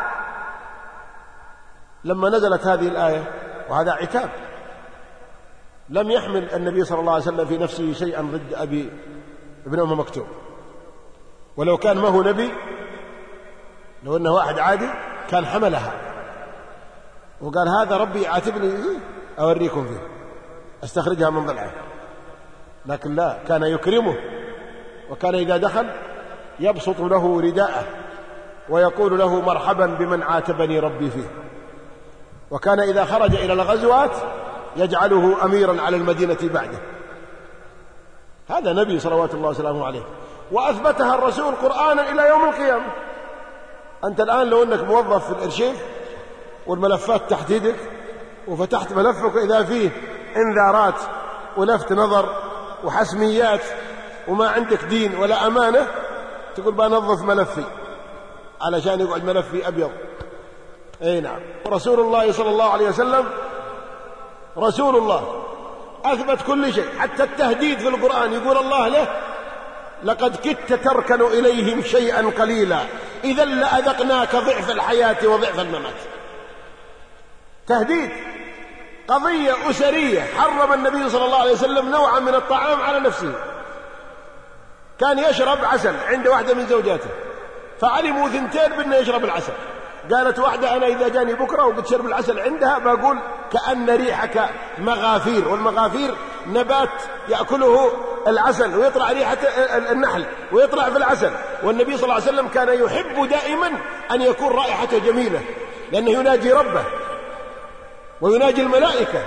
لما نزلت هذه الآية وهذا عتاب، لم يحمل النبي صلى الله عليه وسلم في نفسه شيئا ضد أبي ابن أم مكتوم، ولو كان ما هو نبي، لو أنه واحد عادي كان حملها وقال هذا ربي يعاتبني أوريكم فيه أستخرجها من ضلعه، لكن لا، كان يكرمه، وكان إذا دخل يبسط له رداءه ويقول له مرحبا بمن عاتبني ربي فيه، وكان إذا خرج إلى الغزوات يجعله أميرا على المدينة بعده. هذا نبي صلوات الله وسلامه عليه، وأثبتها الرسول قرآنا إلى يوم القيامة. أنت الآن لو أنك موظف في الإرشيف والملفات تحت يدك وفتحت ملفك إذا فيه انذارات ولفت نظر وحسميات وما عندك دين ولا أمانة، تقول بنظف ملفي علشان يقعد ملفي أبيض. أي نعم. رسول الله صلى الله عليه وسلم رسول الله أثبت كل شيء، حتى التهديد في القرآن يقول الله له لقد كدت تركن إليهم شيئا قليلا إذا لأذقناك ضعف الحياة وضعف الممات. تهديد، قضية أسرية، حرم النبي صلى الله عليه وسلم نوعا من الطعام على نفسه. كان يشرب عسل عند واحدة من زوجاته، فعلموا ثنتين بأنه يشرب العسل. قالت واحدة أنا إذا جاني بكرة وقد شرب العسل عندها بقول كأن ريحك مغافير، والمغافير نبات يأكله العسل ويطلع ريحة النحل ويطلع في العسل، والنبي صلى الله عليه وسلم كان يحب دائما أن يكون رائحته جميلة لأنه يناجي ربه ويناجي الملائكة.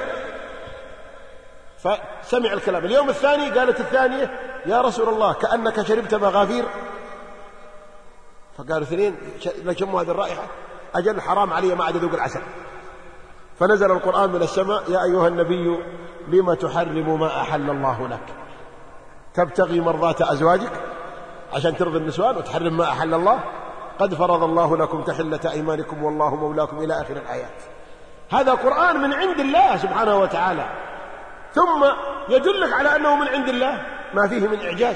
فسمع الكلام. اليوم الثاني قالت الثانية يا رسول الله كأنك شربت مغافير، فقالوا اثنين لا شموا هذه الرائحة، أجل حرام علي ما عاد أذوق العسل. فنزل القرآن من السماء يا أيها النبي لما تحرم ما أحل الله لك، تبتغي مرضات أزواجك عشان ترضي النسوان وتحرم ما أحل الله، قد فرض الله لكم تحلة أيمانكم والله مولاكم إلى آخر الآيات. هذا قرآن من عند الله سبحانه وتعالى، ثم يدلك على أنه من عند الله ما فيه من إعجاز،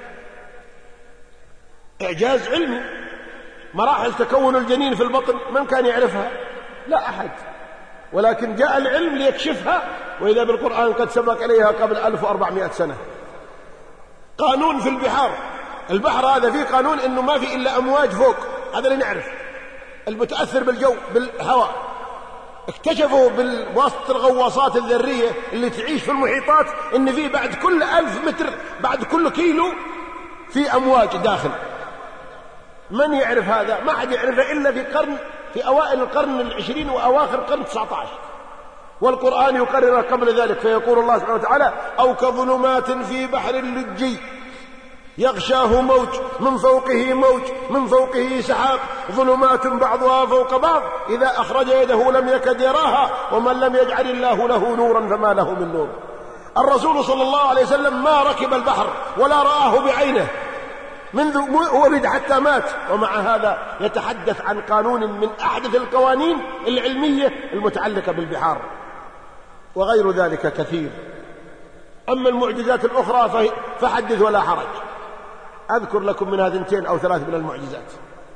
إعجاز علمي. مراحل تكون الجنين في البطن من كان يعرفها؟ لا أحد، ولكن جاء العلم ليكشفها، وإذا بالقرآن قد سبق إليها قبل ألف وأربعمائة سنة. قانون في البحار، البحر هذا فيه قانون إنه ما فيه إلا أمواج فوق، هذا اللي نعرف، المتأثر بالجو بالهواء. اكتشفوا بواسطة الغواصات الذرية اللي تعيش في المحيطات إن فيه بعد كل ألف متر بعد كل كيلو في أمواج داخل. من يعرف هذا؟ ما حد يعرفه إلا في قرن في أوائل القرن العشرين وأواخر القرن التسعة عشر، والقرآن يقرر قبل ذلك. فيقول الله سبحانه وتعالى أو كظلمات في بحر اللجي يغشاه موج من فوقه موج من فوقه سحاب ظلمات بعضها فوق بعض إذا أخرج يده لم يكد يراها ومن لم يجعل الله له نورا فما له من نور. الرسول صلى الله عليه وسلم ما ركب البحر ولا رآه بعينه منذ ولد حتى مات، ومع هذا يتحدث عن قانون من أحدث القوانين العلمية المتعلقة بالبحار، وغير ذلك كثير. أما المعجزات الأخرى فحدث ولا حرج. أذكر لكم منها ثنتين أو ثلاث من المعجزات.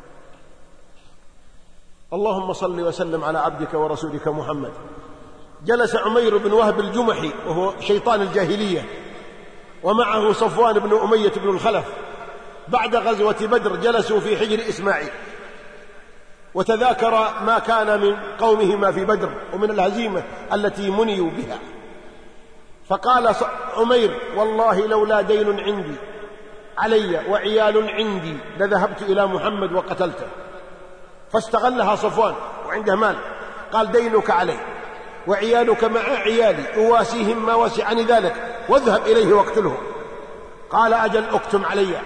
اللهم صل وسلم على عبدك ورسولك محمد. جلس عمير بن وهب الجمحي وهو شيطان الجاهلية، ومعه صفوان بن أمية بن الخلف، بعد غزوة بدر جلسوا في حجر إسماعيل وتذاكر ما كان من قومهما في بدر ومن الهزيمة التي منيوا بها. فقال عمير والله لولا دين عندي علي وعيال عندي لذهبت إلى محمد وقتلته. فاستغلها صفوان وعنده مال، قال دينك علي وعيالك مع عيالي أواسيهم ما وسعني ذلك، واذهب إليه واقتله. قال أجل أكتم علي.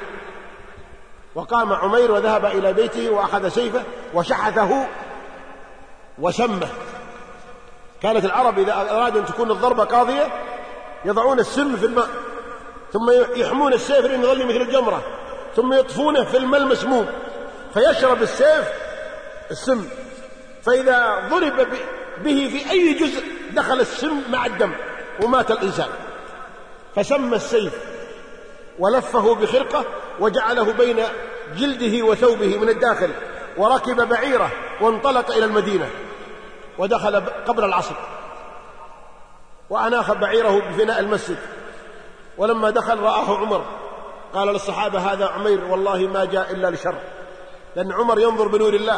وقام عمير وذهب إلى بيته وأخذ سيفه وشحثه وسمه. كانت العرب إذا أرادوا أن تكون الضربة قاضية يضعون السم في الماء، ثم يحمون السيف لأن يظل مثل الجمرة، ثم يطفونه في الماء المسموم فيشرب السيف السم، فإذا ضرب به في أي جزء دخل السم مع الدم ومات الإنسان. فسمى السيف ولفه بخرقة وجعله بين جلده وثوبه من الداخل، وركب بعيره وانطلق إلى المدينة ودخل قبل العصر، وأناخ بعيره بفناء المسجد. ولما دخل رآه عمر قال للصحابة هذا عمير والله ما جاء إلا لشر، لأن عمر ينظر بنور الله.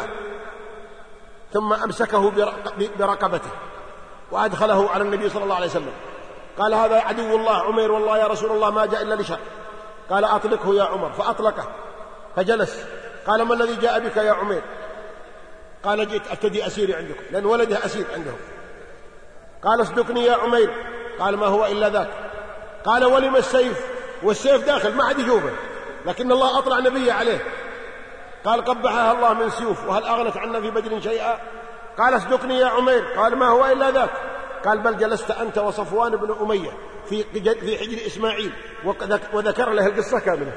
ثم أمسكه برقبته وأدخله على النبي صلى الله عليه وسلم. قال هذا عدو الله عمير والله يا رسول الله ما جاء إلا لشر. قال أطلقه يا عمر، فأطلقه فجلس. قال ما الذي جاء بك يا عمير؟ قال جئت أفتدي أسيري عندكم، لأن ولده أسير عندهم. قال اصدقني يا عمير. قال ما هو إلا ذاك. قال ولم السيف؟ والسيف داخل ما حد يشوفه، لكن الله أطلع نبيه عليه. قال قبحها الله من سيوف، وهل أغنت عنا في بدر شيئا؟ قال اصدقني يا عمير. قال ما هو إلا ذاك. قال بل جلست أنت وصفوان بن أمية في في حجر إسماعيل، وذكر له القصة كاملة.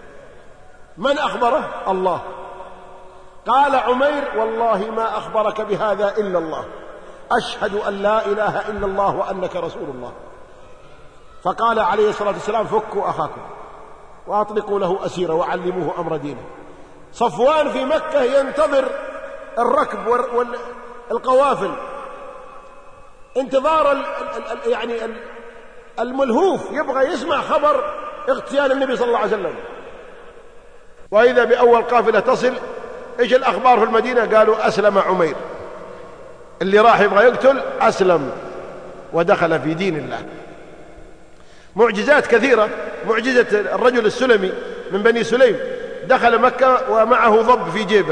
من أخبره؟ الله. قال عمير والله ما أخبرك بهذا إلا الله، أشهد أن لا إله إلا الله وأنك رسول الله. فقال عليه الصلاة والسلام فكوا أخاكم وأطلقوا له أسيرا وعلموه أمر دينه. صفوان في مكة ينتظر الركب والقوافل انتظار ال ال يعني الملهوف، يبغى يسمع خبر اغتيال النبي صلى الله عليه وسلم. وإذا بأول قافلة تصل، إيش الأخبار في المدينة؟ قالوا أسلم عمير، اللي راح يبغى يقتل أسلم ودخل في دين الله. معجزات كثيرة. معجزة الرجل السلمي من بني سليم دخل مكة ومعه ضب في جيبه،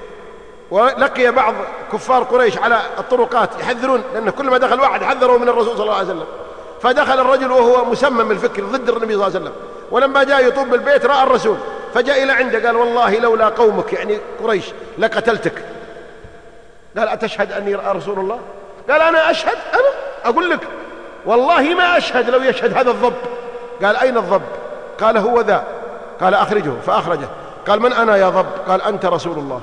ولقي بعض كفار قريش على الطرقات يحذرون، لأن كل ما دخل واحد حذروا من الرسول صلى الله عليه وسلم. فدخل الرجل وهو مسمم الفكر ضد النبي صلى الله عليه وسلم، ولما جاء يطوب بالبيت رأى الرسول فجاء إلى عنده قال والله لولا قومك يعني قريش لقتلتك. قال أتشهد أني رسول الله؟ قال أنا أشهد، أنا أقول لك والله ما أشهد لو يشهد هذا الضب. قال أين الضب؟ قال هو ذا. قال أخرجه، فأخرجه. قال من أنا يا ضب؟ قال أنت رسول الله.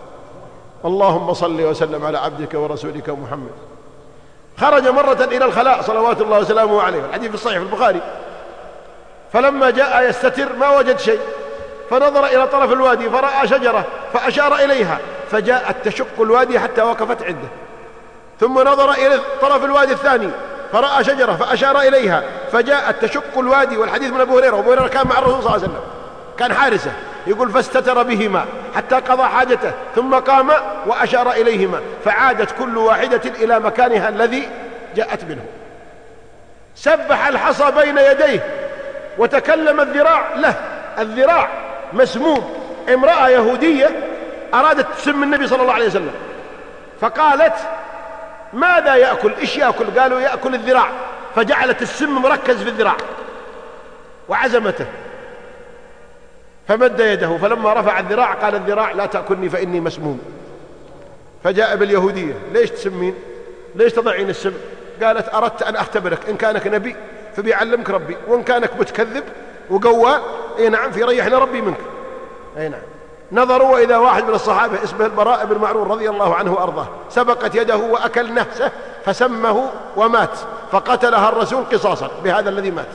اللهم صل وسلم على عبدك ورسولك محمد. خرج مرة إلى الخلاء صلوات الله وسلامه عليه، الحديث في الصحيح في البخاري. فلما جاء يستتر ما وجد شيء، فنظر إلى طرف الوادي فرأى شجرة فأشار إليها، فجاءت تشق الوادي حتى وقفت عنده. ثم نظر إلى طرف الوادي الثاني فرأى شجرة فأشار إليها، فجاءت تشق الوادي. والحديث من أبو هريرة، وأبو هريرة كان مع الرسول صلى الله عليه وسلم، كان حارسه، يقول فاستتر بهما حتى قضى حاجته، ثم قام وأشار إليهما، فعادت كل واحدة إلى مكانها الذي جاءت منه. سبح الحصى بين يديه وتكلم الذراع له، الذراع مسموم. امرأة يهودية أرادت تسم النبي صلى الله عليه وسلم، فقالت ماذا يأكل؟ إيش يأكل؟ قالوا يأكل الذراع، فجعلت السم مركز في الذراع وعزمته، فمد يده، فلما رفع الذراع قال الذراع لا تأكلني فإني مسموم. فجاء باليهودية ليش تسمين؟ ليش تضعين السم؟ قالت أردت أن أختبرك، إن كانك نبي فبيعلمك ربي، وإن كانك متكذب وقوى اي نعم في ريحنا ربي منك. اي نعم. نظروا وإذا واحد من الصحابة اسمه البراء بن معرور رضي الله عنه وأرضاه سبقت يده وأكل نهسه فسمه ومات، فقتلها الرسول قصاصا بهذا الذي مات.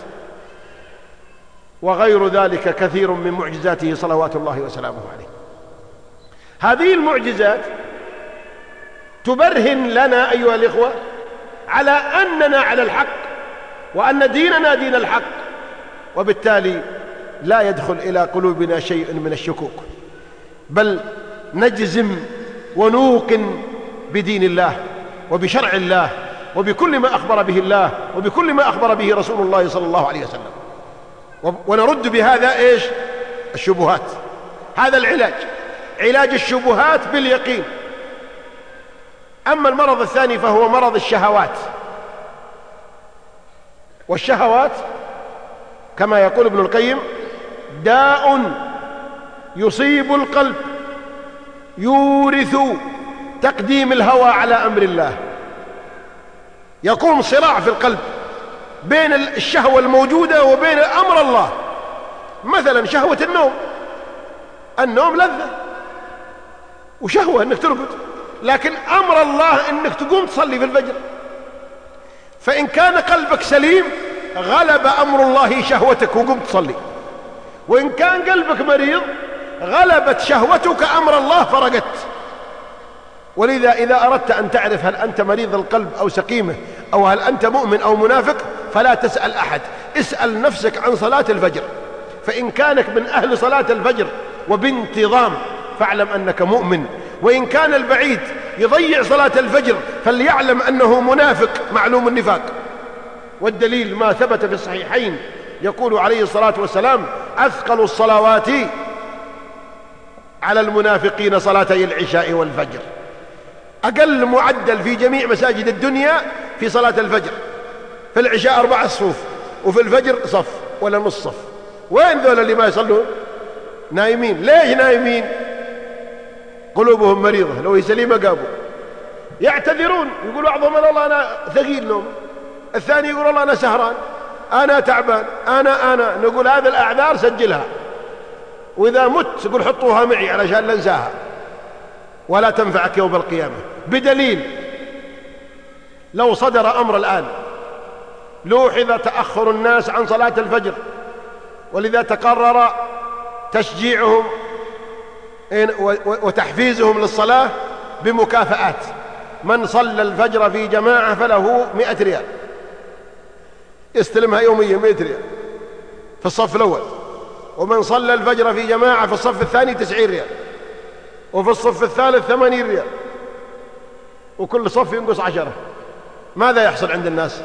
وغير ذلك كثير من معجزاته صلوات الله وسلامه عليه. هذه المعجزات تبرهن لنا أيها الإخوة على أننا على الحق، وأن ديننا دين الحق، وبالتالي لا يدخل إلى قلوبنا شيء من الشكوك، بل نجزم ونوقن بدين الله وبشرع الله وبكل ما أخبر به الله وبكل ما أخبر به رسول الله صلى الله عليه وسلم، ونرد بهذا إيش؟ الشبهات. هذا العلاج، علاج الشبهات باليقين. أما المرض الثاني فهو مرض الشهوات، والشهوات كما يقول ابن القيم داء يصيب القلب يورث تقديم الهوى على أمر الله. يقوم صراع في القلب بين الشهوة الموجودة وبين أمر الله. مثلا شهوة النوم، النوم لذة وشهوة انك ترقد، لكن أمر الله انك تقوم تصلي في الفجر. فإن كان قلبك سليم غلب أمر الله شهوتك وقمت تصلي، وإن كان قلبك مريض غلبت شهوتك أمر الله فرقدت. ولذا إذا أردت أن تعرف هل أنت مريض القلب أو سقيمه أو هل أنت مؤمن أو منافق فلا تسأل أحد، اسأل نفسك عن صلاة الفجر. فإن كانك من أهل صلاة الفجر وبانتظام فاعلم أنك مؤمن، وإن كان البعيد يضيع صلاة الفجر فليعلم أنه منافق معلوم النفاق. والدليل ما ثبت في الصحيحين يقول عليه الصلاة والسلام أثقل الصلوات على المنافقين صلاتي العشاء والفجر. أقل معدل في جميع مساجد الدنيا في صلاة الفجر، في العشاء أربعة صفوف وفي الفجر صف ولا نص صف. وين ذول اللي ما يصلون؟ نايمين. ليش نايمين؟ قلوبهم مريضة، لو هي سليمة قابوا. يعتذرون، يقولوا بعضهم والله أنا ثقيل نوم، الثاني يقول والله أنا سهران، أنا تعبان، أنا أنا نقول هذه الأعذار سجلها، وإذا مت تقول حطوها معي علشان لا انساها ولا تنفعك يوم القيامة. بدليل لو صدر أمر الآن لوحظ تأخر الناس عن صلاة الفجر، ولذا تقرر تشجيعهم وتحفيزهم للصلاة بمكافآت. من صلى الفجر في جماعة فله مئة ريال، يستلمها يوميا مئة ريال في الصف الأول، ومن صلى الفجر في جماعة في الصف الثاني تسعين ريال، وفي الصف الثالث ثمانين ريال، وكل صف ينقص عشرة. ماذا يحصل عند الناس؟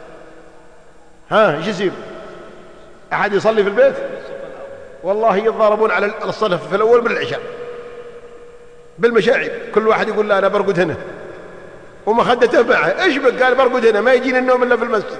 ها ايش يصير؟ أحد يصلي في البيت؟ والله يتضاربون على الصف في الأول بالعشاء بالمشاعب، كل واحد يقول لا أنا برقد هنا ومخدته معه. إيش بك؟ قال برقد هنا، ما يجيني النوم إلا في المسجد.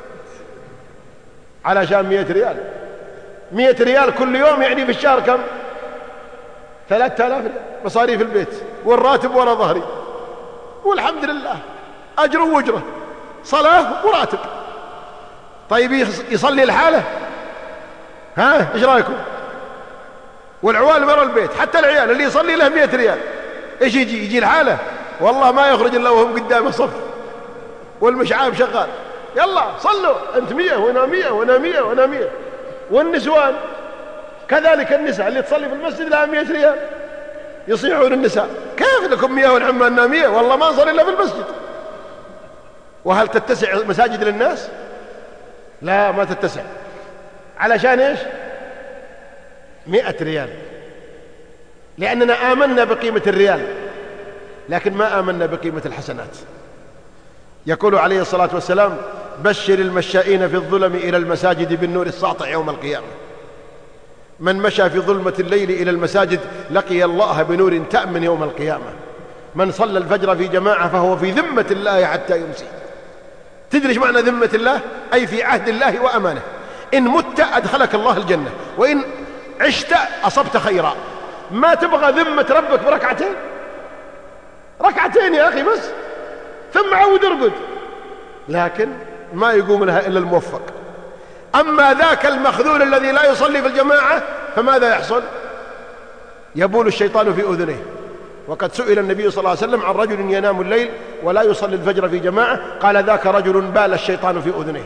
علشان مئة ريال، مئة ريال كل يوم يعني في الشهر كم؟ ثلاثة آلاف ريال مصاريف البيت، والراتب ورا ظهري، والحمد لله أجر وأجرة، صلاة وراتب. طيب يصلي الحالة؟ ها ايش رايكم؟ والعوال برا البيت، حتى العيال اللي يصلي له مئة ريال ايش يجي؟ يجي الحالة والله ما يخرج الا وهم قدام صف والمشعاب شغال، يلا صلوا انت مئة وانا مئة وانا مئة وانا مئة. والنسوان كذلك، النساء اللي تصلي في المسجد لها مئة ريال، يصيحون النساء كيف لكم مئة ونعم أننا مئة؟ والله ما نصلي الا في المسجد. وهل تتسع مساجد للناس؟ لا ما تتسع. علشان ايش؟ مئة ريال. لأننا آمنا بقيمة الريال لكن ما آمنا بقيمة الحسنات. يقول عليه الصلاة والسلام بشر المشائين في الظلم إلى المساجد بالنور الساطع يوم القيامة. من مشى في ظلمة الليل إلى المساجد لقي الله بنور تأمن يوم القيامة. من صلى الفجر في جماعة فهو في ذمة الله حتى يمسي. تدري ايش معنى ذمة الله؟ أي في عهد الله وأمانه. إن مت أدخلك الله الجنة، وإن عشت أصبت خيرا. ما تبغى ذمة ربك بركعتين؟ ركعتين يا أخي بس، ثم عود ارقد. لكن ما يقوم لها إلا الموفق. أما ذاك المخذول الذي لا يصلي في الجماعة فماذا يحصل؟ يبول الشيطان في أذنيه. وقد سئل النبي صلى الله عليه وسلم عن رجل ينام الليل ولا يصلي الفجر في جماعة، قال ذاك رجل بال الشيطان في أذنيه.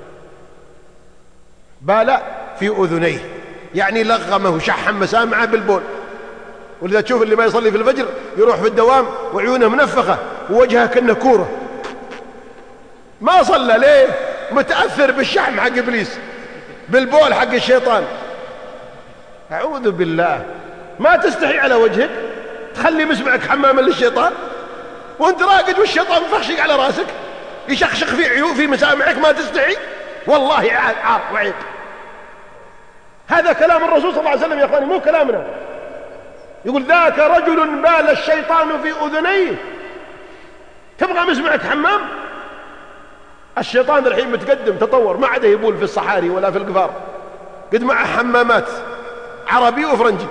بال في أذنيه يعني لغمه شحم مسامعه بالبول. ولذا تشوف اللي ما يصلي في الفجر يروح في الدوام وعيونه منفخة ووجهه كأنه كورة. ما صلى ليه؟ متأثر بالشحم حق إبليس، بالبول حق الشيطان. أعوذ بالله. ما تستحي على وجهك تخلي مسمعك حماما للشيطان وانت راقد والشيطان مفخشق على راسك يشخشخ في عيون في مسامعك؟ ما تستحي؟ والله عار وعيب. هذا كلام الرسول صلى الله عليه وسلم يا أخواني، مو كلامنا. يقول ذاك رجل بال الشيطان في أذنيه. تبغى مسمعة حمام؟ الشيطان الحين متقدم تطور، ما عاد يبول في الصحاري ولا في القفار، قد معه حمامات عربي وفرنجي،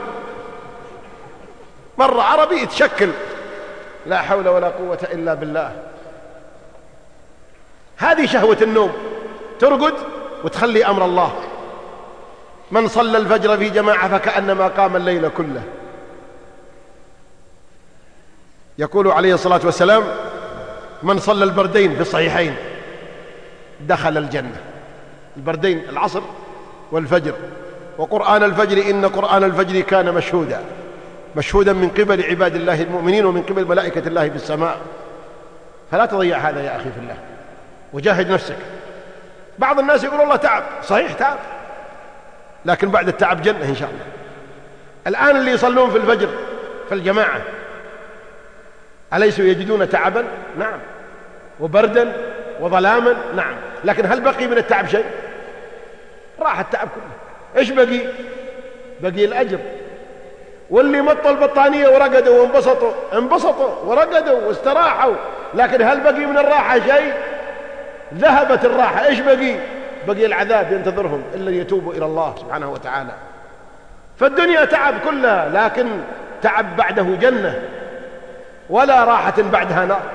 مرة عربي يتشكل. لا حول ولا قوة إلا بالله. هذه شهوة النوم، ترقد وتخلي أمر الله. من صلى الفجر في جماعة فكأنما قام الليل كله. يقول عليه الصلاة والسلام: من صلى البردين في الصحيحين دخل الجنة. البردين العصر والفجر. وقرآن الفجر إن قرآن الفجر كان مشهودا، مشهودا من قبل عباد الله المؤمنين ومن قبل ملائكة الله في السماء. فلا تضيع هذا يا أخي في الله، وجاهد نفسك. بعض الناس يقول الله تعب، صحيح تعب، لكن بعد التعب جنة إن شاء الله. الآن اللي يصلون في الفجر في الجماعة أليسوا يجدون تعبا؟ نعم. وبردا وظلاما؟ نعم. لكن هل بقي من التعب شيء؟ راح التعب كله. إيش بقي؟ بقي الأجر. واللي مطوا البطانية ورقدوا وانبسطوا، انبسطوا ورقدوا واستراحوا، لكن هل بقي من الراحة شيء؟ ذهبت الراحة. إيش بقي؟ بقي العذاب ينتظرهم إلا يتوبوا إلى الله سبحانه وتعالى. فالدنيا تعب كلها، لكن تعب بعده جنة، ولا راحة بعدها نار.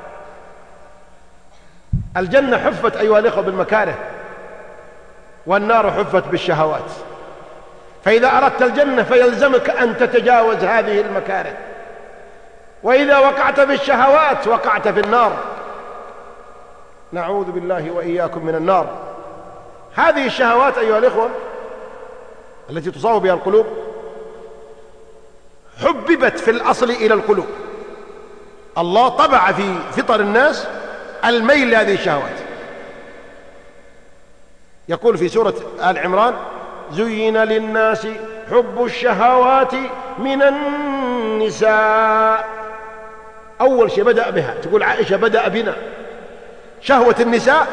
الجنة حفت أيها الإخوة بالمكاره، والنار حفت بالشهوات. فإذا أردت الجنة فيلزمك أن تتجاوز هذه المكاره، وإذا وقعت في الشهوات وقعت في النار. نعوذ بالله وإياكم من النار. هذه الشهوات أيها الإخوة التي تصاب بها القلوب حببت في الأصل إلى القلوب. الله طبع في فطر الناس الميل لهذه الشهوات. يقول في سورة آل عمران: زين للناس حب الشهوات من النساء. أول شيء بدأ بها، تقول عائشة بدأ بنا. شهوة النساء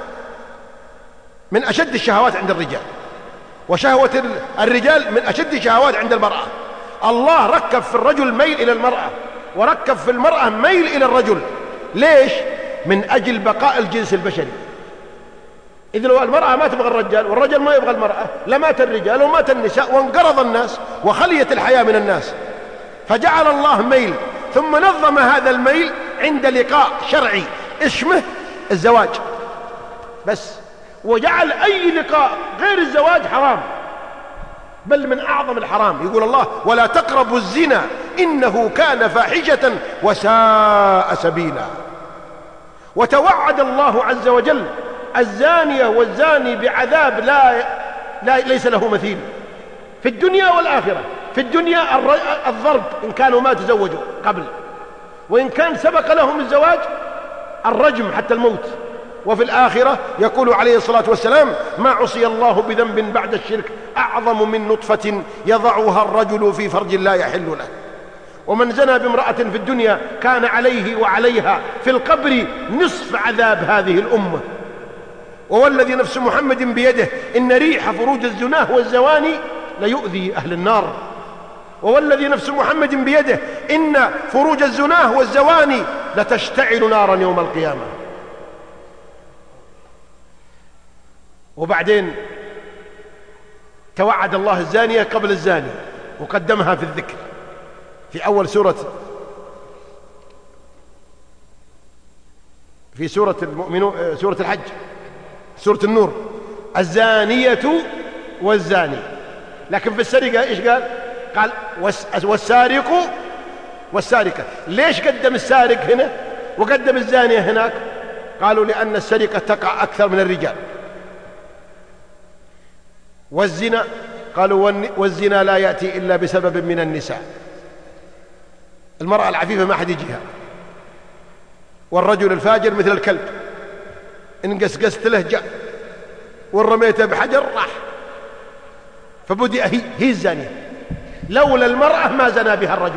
من أشد الشهوات عند الرجال، وشهوة الرجال من أشد الشهوات عند المرأة. الله ركب في الرجل ميل إلى المرأة، وركب في المرأة ميل إلى الرجل. ليش؟ من أجل بقاء الجنس البشري. إذن لو المرأة ما تبغى الرجال والرجل ما يبغى المرأة لمات الرجال ومات النساء وانقرض الناس وخليت الحياة من الناس. فجعل الله ميل، ثم نظم هذا الميل عند لقاء شرعي اسمه الزواج بس، وجعل أي لقاء غير الزواج حرام، بل من أعظم الحرام. يقول الله: ولا تقربوا الزنا إنه كان فاحشة وساء سبيلا. وتوعد الله عز وجل الزانية والزاني بعذاب لا, لا ليس له مثيل في الدنيا والآخرة. في الدنيا الضرب إن كانوا ما تزوجوا قبل، وإن كان سبق لهم الزواج الرجم حتى الموت. وفي الآخرة يقول عليه الصلاة والسلام: ما عصي الله بذنب بعد الشرك أعظم من نطفة يضعها الرجل في فرج لا يحل له. ومن زنى بامرأة في الدنيا كان عليه وعليها في القبر نصف عذاب هذه الأمة. ووالذي نفس محمد بيده إن ريح فروج الزناه والزواني ليؤذي أهل النار. ووالذي نفس محمد بيده إن فروج الزناه والزواني لتشتعل نارا يوم القيامة. وبعدين توعد الله الزانية قبل الزاني وقدمها في الذكر في أول سورة، في سورة المؤمنون، سورة الحج، سورة النور: الزانية والزاني. لكن في السرقة إيش قال؟ قال والسارق والسارقة. ليش قدم السارق هنا وقدم الزانية هناك؟ قالوا لأن السرقة تقع أكثر من الرجال. والزنا قالوا والزنا لا يأتي إلا بسبب من النساء. المرأة العفيفة ما حد يجيها، والرجل الفاجر مثل الكلب، إن قسقست له جاء، وإن رميته بحجر راح. فبدأ هي, هي الزانية. لولا المرأة ما زنى بها الرجل،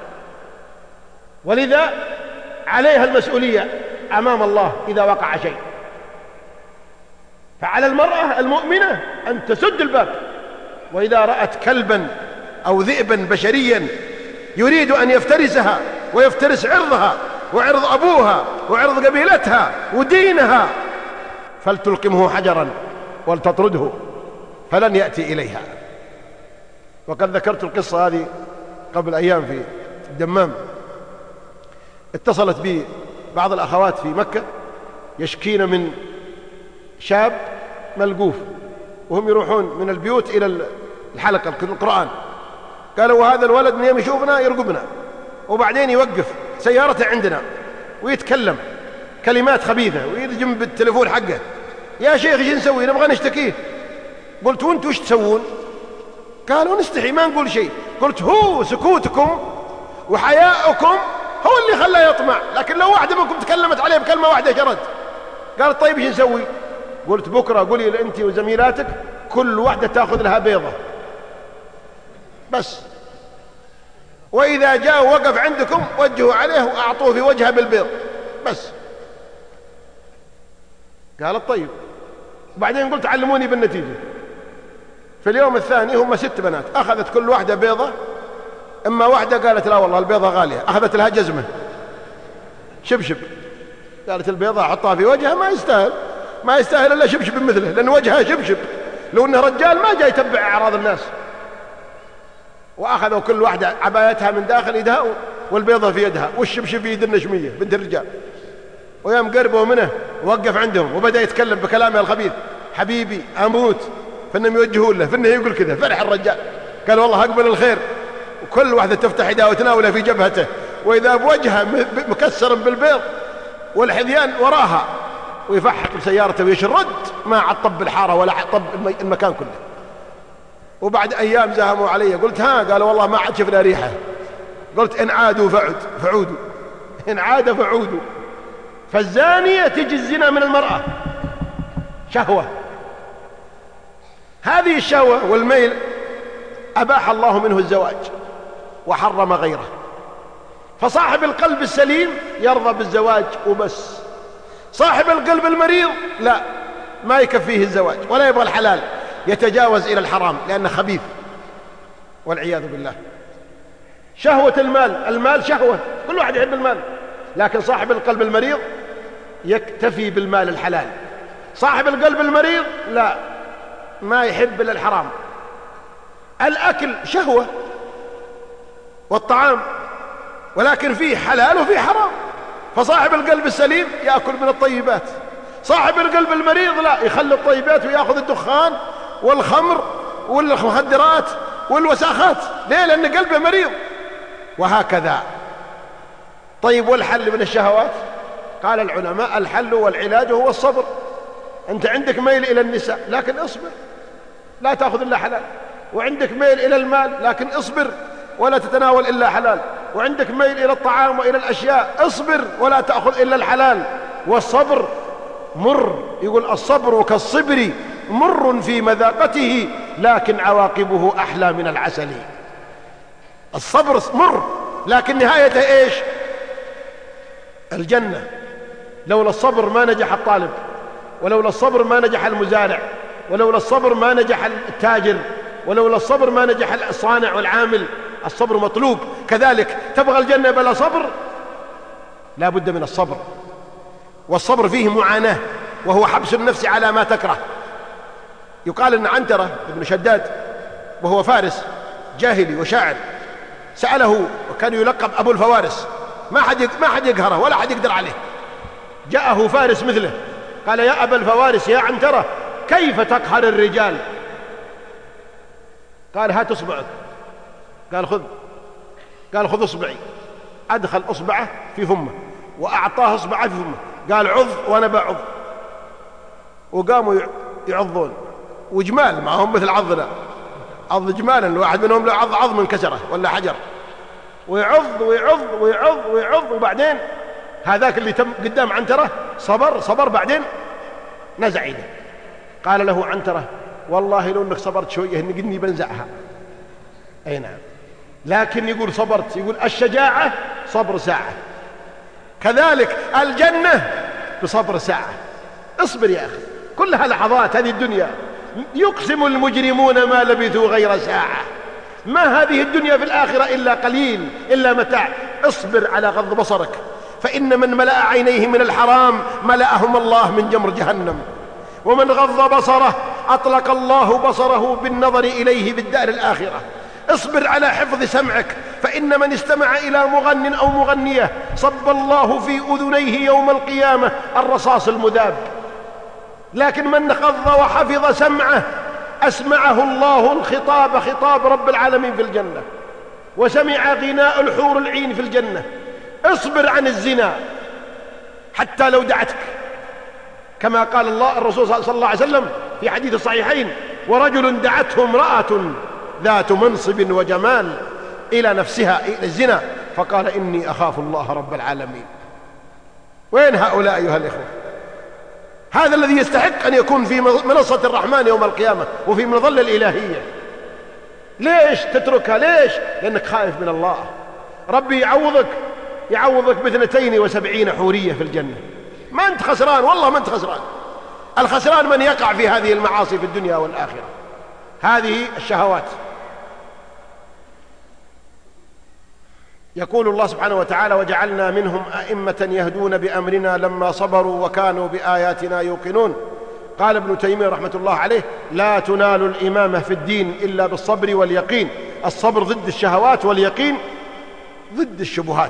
ولذا عليها المسؤولية أمام الله إذا وقع شيء. فعلى المرأة المؤمنة أن تسد الباب وإذا رأت كلبا أو ذئبا بشريا يريد أن يفترسها ويفترس عرضها وعرض أبوها وعرض قبيلتها ودينها فلتلقمه حجرا ولتطرده فلن يأتي إليها. وقد ذكرت القصة هذه قبل أيام في الدمام. اتصلت بي بعض الأخوات في مكة يشكين من شاب ملقوف وهم يروحون من البيوت إلى الحلقة القرآن. قالوا وهذا الولد من يوم يشوفنا يرقبنا وبعدين يوقف سيارته عندنا ويتكلم كلمات خبيثة ويرجم بالتليفون حقه. يا شيخ ايش نسوي؟ نبغى نشتكيه. قلت وانتوا ايش تسوون؟ قالوا نستحي ما نقول شيء. قلت هو سكوتكم وحياؤكم هو اللي خلاه يطمع، لكن لو واحدة منكم تكلمت عليه بكلمة واحدة شرد. قال طيب ايش نسوي؟ قلت بكرة قولي لأنت وزميلاتك كل واحدة تأخذ لها بيضة بس، وإذا جاء وقف عندكم وجهوا عليه وأعطوه في وجهه بالبيض بس. قالت طيب. وبعدين قلت علموني بالنتيجة. في اليوم الثاني هم ست بنات أخذت كل واحدة بيضة. إما واحدة قالت لا والله البيضة غالية أخذت لها جزمة شبشب، قالت البيضة أحطها في وجهها ما يستاهل ما يستاهل إلا شبشب مثله لأن وجهها شبشب، لو أنه رجال ما جاي يتبع أعراض الناس. وأخذوا كل واحدة عبايتها من داخل يدها والبيضة في يدها والشبشب في يد النشمية بنت الرجال. ويوم قربوا منه ووقف عندهم وبدأ يتكلم بكلامه الخبيث حبيبي أموت، فإنهم يوجهون له فإنه يقول كذا. فرح الرجال قال والله أقبل الخير. وكل واحدة تفتح يدها وتناوله في جبهته وإذا بوجهه مكسر بالبيض والحذيان وراها ويفحط بسيارته ويشرد ما عاد طب الحارة ولا طب المكان كله. وبعد أيام زاهموا علي قلت ها؟ قالوا والله ما عاد شفنا ريحة. قلت إن عادوا فعد فعودوا إن عاد فعودوا. فالزانية تجي الزنا من المرأة شهوة. هذه الشهوة والميل أباح الله منه الزواج وحرم غيره. فصاحب القلب السليم يرضى بالزواج وبس. صاحب القلب المريض لا ما يكفيه الزواج ولا يبغى الحلال، يتجاوز إلى الحرام لأنه خبيث والعياذ بالله. شهوة المال، المال شهوة كل واحد يحب المال، لكن صاحب القلب المريض يكتفي بالمال الحلال. صاحب القلب المريض لا ما يحب إلا الحرام. الأكل شهوة والطعام، ولكن فيه حلال وفيه حرام. فصاحب القلب السليم يأكل من الطيبات. صاحب القلب المريض لا يخلي الطيبات ويأخذ الدخان والخمر والمخدرات والوساخات. ليه؟ لأن قلبه مريض. وهكذا. طيب والحل من الشهوات؟ قال العلماء الحل والعلاج هو الصبر. أنت عندك ميل إلى النساء لكن اصبر لا تأخذ إلا حلال، وعندك ميل إلى المال لكن اصبر ولا تتناول إلا حلال، وعندك ميل إلى الطعام وإلى الأشياء اصبر ولا تأخذ إلا الحلال. والصبر مر، يقول الصبر كالصبر مر في مذاقته لكن عواقبه أحلى من العسل. الصبر مر لكن نهايته إيش؟ الجنة. لولا الصبر ما نجح الطالب، ولولا الصبر ما نجح المزارع، ولولا الصبر ما نجح التاجر، ولولا الصبر ما نجح الصانع والعامل. الصبر مطلوب. كذلك تبغى الجنة بلا صبر لا بد من الصبر. والصبر فيه معاناة وهو حبس النفس على ما تكره. يقال أن عنترة بن شداد وهو فارس جاهلي وشاعر سأله، وكان يلقب أبو الفوارس، ما حد ما حد يقهره ولا حد يقدر عليه. جاءه فارس مثله قال يا أبا الفوارس يا عنترة كيف تقهر الرجال؟ قال هات أصبعك. قال خذ. قال خذ أصبعي. أدخل أصبعه في فمه وأعطاه أصبعه في فمه. قال عض وأنا بعض. وقاموا يعضون وجمال معهم مثل عضنا، عض جمالا. الواحد منهم لو عض عظم انكسره ولا حجر، ويعض ويعض ويعض ويعض. وبعدين هذاك اللي تم قدام عنترة صبر صبر بعدين نزع يده. قال له عنترة والله لو انك صبرت شوية اني بنزعها. اي نعم، لكن يقول صبرت، يقول الشجاعة صبر ساعة، كذلك الجنة بصبر ساعة. اصبر يا أخي، كلها لحظات هذه الدنيا، يقسم المجرمون ما لبثوا غير ساعة. ما هذه الدنيا في الآخرة إلا قليل، إلا متاع. اصبر على غض بصرك، فإن من ملأ عينيه من الحرام ملأهم الله من جمر جهنم، ومن غض بصره أطلق الله بصره بالنظر إليه في الدار الآخرة. اصبر على حفظ سمعك، فإن من استمع إلى مغن أو مغنية صب الله في أذنيه يوم القيامة الرصاص المذاب. لكن من غض وحفظ سمعه أسمعه الله الخطاب، خطاب رب العالمين في الجنة، وسمع غناء الحور العين في الجنة. اصبر عن الزنا حتى لو دعتك، كما قال الله الرسول صلى الله عليه وسلم في حديث الصحيحين: ورجل دعته امرأة ذات منصب وجمال إلى نفسها، إلى الزنا، فقال: إني أخاف الله رب العالمين. وين هؤلاء أيها الإخوة؟ هذا الذي يستحق أن يكون في منصة الرحمن يوم القيامة وفي مظل الإلهية. ليش تتركها؟ ليش؟ لأنك خائف من الله. ربي يعوضك يعوضك باثنتين وسبعين حورية في الجنة. ما أنت خسران، والله ما أنت خسران. الخسران من يقع في هذه المعاصي في الدنيا والآخرة، هذه الشهوات. يقول الله سبحانه وتعالى: وجعلنا منهم أئمة يهدون بأمرنا لما صبروا وكانوا بآياتنا يوقنون. قال ابن تيمية رحمة الله عليه: لا تنال الإمامة في الدين إلا بالصبر واليقين. الصبر ضد الشهوات، واليقين ضد الشبهات.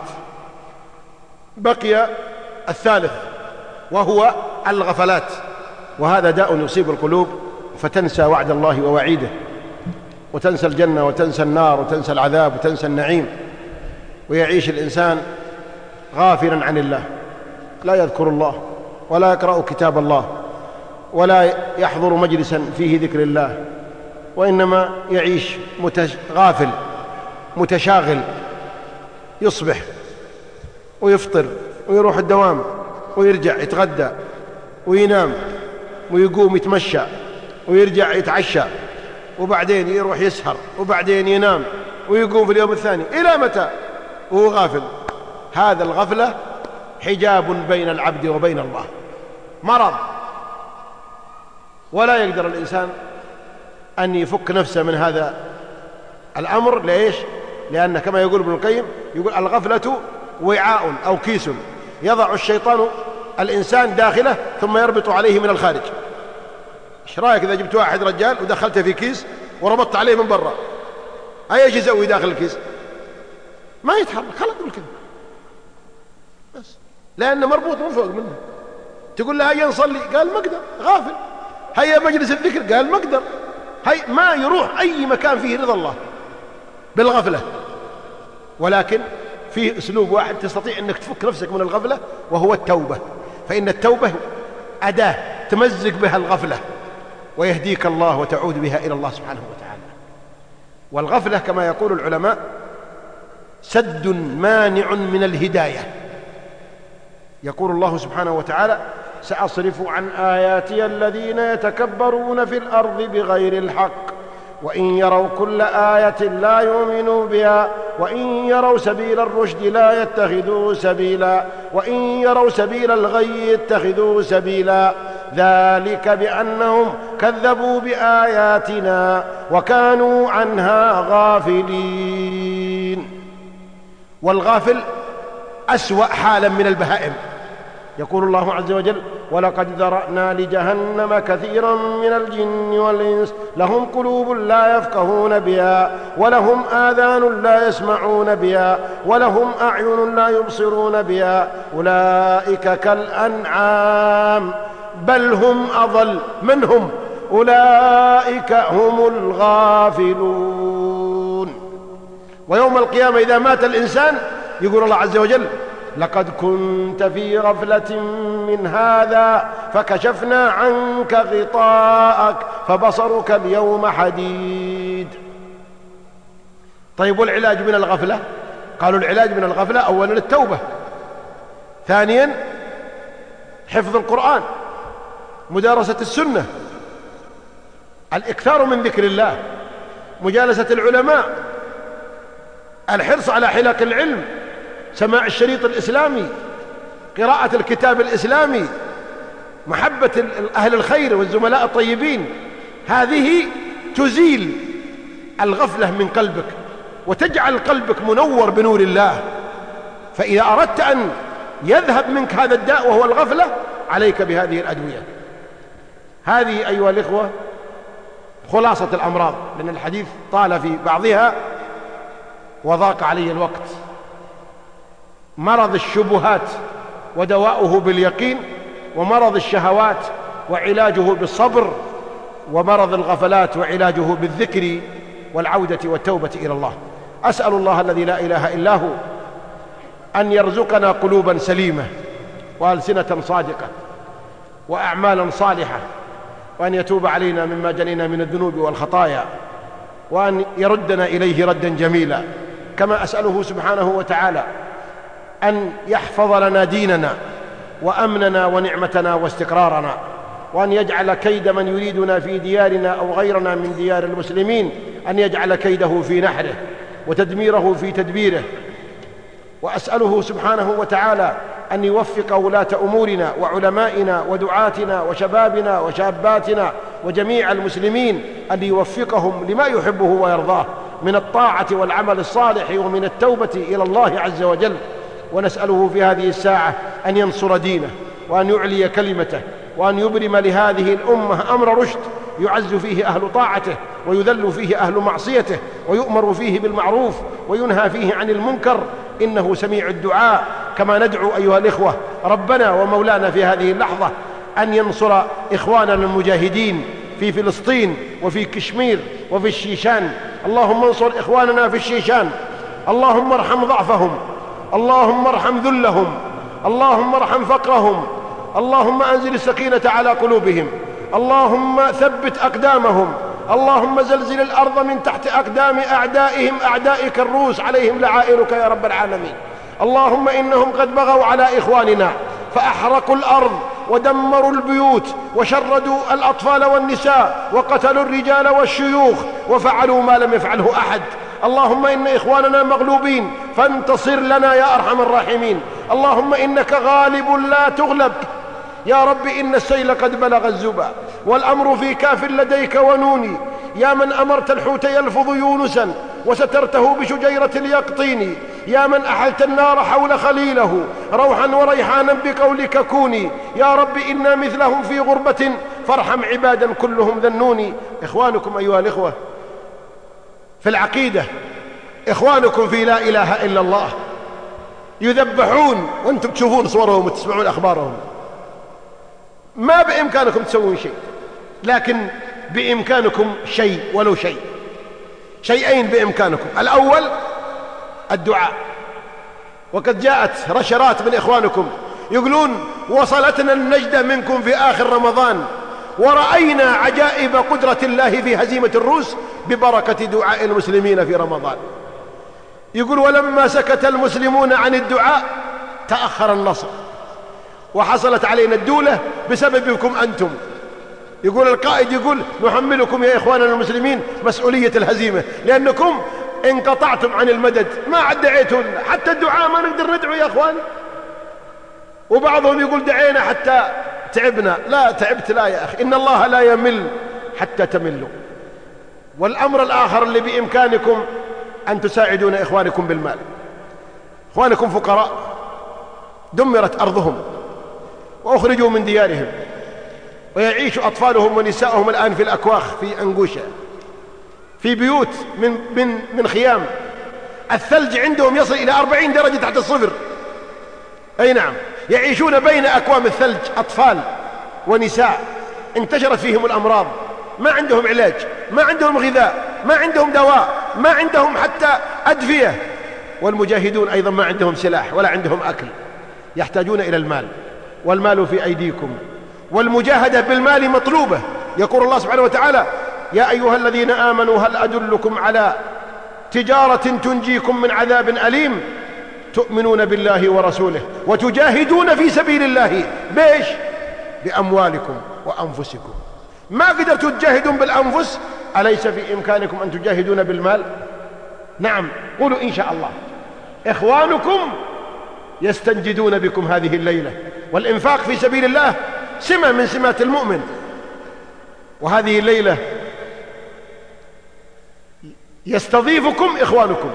بقي الثالث وهو الغفلات، وهذا داء يصيب القلوب، فتنسى وعد الله ووعيده، وتنسى الجنة وتنسى النار وتنسى العذاب وتنسى النعيم، ويعيش الإنسان غافلا عن الله، لا يذكر الله ولا يقرأ كتاب الله ولا يحضر مجلسا فيه ذكر الله، وإنما يعيش غافل متشاغل، يصبح ويفطر ويروح الدوام ويرجع يتغدى وينام ويقوم يتمشى ويرجع يتعشى، وبعدين يروح يسهر، وبعدين ينام ويقوم في اليوم الثاني. إلى متى وهو غافل؟ هذا الغفلة حجاب بين العبد وبين الله، مرض، ولا يقدر الإنسان أن يفك نفسه من هذا الأمر. ليش؟ لأن كما يقول ابن القيم، يقول: الغفلة وعاء أو كيس يضع الشيطان الإنسان داخله ثم يربط عليه من الخارج. ايش رايك إذا جبت واحد رجال ودخلته في كيس وربطت عليه من برا؟ أي ايش يسوي داخل الكيس؟ ما يتحرك، خلاص يقول كذا بس، لأنه مربوط من فوق منه. تقول له هيا نصلي، قال ما أقدر، غافل. هيا مجلس الذكر، قال ما أقدر. هي ما يروح أي مكان فيه رضا الله بالغفلة. ولكن فيه أسلوب واحد تستطيع أنك تفك نفسك من الغفلة، وهو التوبة. فإن التوبة أداة تمزق بها الغفلة ويهديك الله وتعود بها إلى الله سبحانه وتعالى. والغفلة كما يقول العلماء سد مانع من الهداية. يقول الله سبحانه وتعالى: سأصرف عن آياتي الذين يتكبرون في الأرض بغير الحق وإن يروا كل آية لا يؤمنوا بها وإن يروا سبيل الرشد لا يتخذوه سبيلا وإن يروا سبيل الغي يتخذوه سبيلا ذلك بأنهم كذبوا بآياتنا وكانوا عنها غافلين. والغافل أسوأ حالا من البهائم. يقول الله عز وجل: ولقد ذرأنا لجهنم كثيرا من الجن والإنس لهم قلوب لا يفقهون بها ولهم آذان لا يسمعون بها ولهم أعين لا يبصرون بها أولئك كالأنعام بل هم أضل. من هم؟ أولئك هم الغافلون. ويوم القيامة إذا مات الإنسان يقول الله عز وجل: لقد كنت في غفلة من هذا فكشفنا عنك غطاءك فبصرك اليوم حديد. طيب، والعلاج من الغفلة؟ قالوا العلاج من الغفلة أولا التوبة، ثانيا حفظ القرآن، مدارسة السنة، الإكثار من ذكر الله، مجالسة العلماء، الحرص على حلق العلم، سماع الشريط الإسلامي، قراءة الكتاب الإسلامي، محبة أهل الخير والزملاء الطيبين، هذه تزيل الغفلة من قلبك وتجعل قلبك منور بنور الله. فإذا أردت أن يذهب منك هذا الداء وهو الغفلة عليك بهذه الأدوية. هذه أيها الإخوة خلاصة الأمراض، لأن الحديث طال في بعضها وضاق علي الوقت. مرض الشبهات ودواؤه باليقين، ومرض الشهوات وعلاجه بالصبر، ومرض الغفلات وعلاجه بالذكر والعودة والتوبة إلى الله. أسأل الله الذي لا إله إلا هو أن يرزقنا قلوبا سليمة وألسنة صادقة وأعمالا صالحة، وأن يتوب علينا مما جنينا من الذنوب والخطايا، وأن يردنا إليه ردا جميلا. كما أسأله سبحانه وتعالى أن يحفظ لنا ديننا وأمننا ونعمتنا واستقرارنا، وأن يجعل كيد من يريدنا في ديارنا أو غيرنا من ديار المسلمين أن يجعل كيده في نحره وتدميره في تدبيره. وأسأله سبحانه وتعالى أن يوفق ولاة أمورنا وعلمائنا ودعاتنا وشبابنا وشاباتنا وجميع المسلمين، أن يوفقهم لما يحبه ويرضاه من الطاعة والعمل الصالح ومن التوبة إلى الله عز وجل. ونسأله في هذه الساعة أن ينصر دينه وأن يعلي كلمته، وأن يبرم لهذه الأمة أمر رشد يعز فيه أهل طاعته ويذل فيه أهل معصيته، ويؤمر فيه بالمعروف وينهى فيه عن المنكر، إنه سميع الدعاء. كما ندعو أيها الإخوة ربنا ومولانا في هذه اللحظة أن ينصر إخواننا المجاهدين في فلسطين وفي كشمير وفي الشيشان. اللهم انصر إخواننا في الشيشان، اللهم ارحم ضعفهم، اللهم ارحم ذلهم، اللهم ارحم فقرهم، اللهم أنزل السكينة على قلوبهم، اللهم ثبت أقدامهم، اللهم زلزل الأرض من تحت أقدام أعدائهم أعدائك الروس عليهم لعائرك يا رب العالمين. اللهم إنهم قد بغوا على إخواننا فأحرقوا الأرض ودمروا البيوت وشردوا الأطفال والنساء وقتلوا الرجال والشيوخ وفعلوا ما لم يفعله أحد. اللهم إن إخواننا مغلوبين فانتصر لنا يا أرحم الراحمين. اللهم إنك غالب لا تغلب يا رب. إن السيل قد بلغ الزبا والأمر في كاف لديك ونوني. يا من أمرت الحوت يلفظ يونسا وسترته بشجيرة اليقطين، يا من أحلت النار حول خليله روحا وريحانا بقولك كوني. يا رب إنا مثلهم في غربة فارحم عبادا كلهم ذنوني. إخوانكم أيها الإخوة في العقيدة، إخوانكم في لا إله إلا الله يذبحون وأنتم تشوفون صورهم وتسمعون أخبارهم. ما بإمكانكم تسوون شيء، لكن بإمكانكم شيء ولو شيء. شيئين بإمكانكم: الأول الدعاء. وقد جاءت رشرات من إخوانكم يقولون وصلتنا النجدة منكم في آخر رمضان ورأينا عجائب قدرة الله في هزيمة الروس ببركة دعاء المسلمين في رمضان. يقول ولما سكت المسلمون عن الدعاء تأخر النصر وحصلت علينا الدولة بسببكم أنتم. يقول القائد يقول نحملكم يا إخواننا المسلمين مسؤولية الهزيمة، لأنكم انقطعتم عن المدد، ما عد دعيتون، حتى الدعاء ما نقدر ندعو يا إخوان. وبعضهم يقول دعينا حتى تعبنا. لا تعبت لا يا أخي، إن الله لا يمل حتى تملوا. والأمر الآخر اللي بإمكانكم أن تساعدون إخوانكم بالمال. إخوانكم فقراء دمرت أرضهم وأخرجوا من ديارهم، ويعيش أطفالهم ونساءهم الآن في الأكواخ في أنقوشة، في بيوت من, من, من خيام. الثلج عندهم يصل إلى أربعين درجة تحت الصفر. أي نعم، يعيشون بين أكوام الثلج أطفال ونساء انتشرت فيهم الأمراض، ما عندهم علاج، ما عندهم غذاء، ما عندهم دواء، ما عندهم حتى أدفية. والمجاهدون أيضا ما عندهم سلاح ولا عندهم أكل، يحتاجون إلى المال، والمال في أيديكم، والمجاهدة بالمال مطلوبة. يقول الله سبحانه وتعالى يا أيها الذين آمنوا هل أدلكم على تجارة تنجيكم من عذاب أليم تؤمنون بالله ورسوله وتجاهدون في سبيل الله بإيش؟ بأموالكم وأنفسكم. ما قدرتوا تجاهدون بالأنفس، أليس في إمكانكم أن تجاهدون بالمال؟ نعم، قولوا إن شاء الله. إخوانكم يستنجدون بكم هذه الليلة، والإنفاق في سبيل الله سمة من سمات المؤمن. وهذه الليلة يستضيفكم إخوانكم.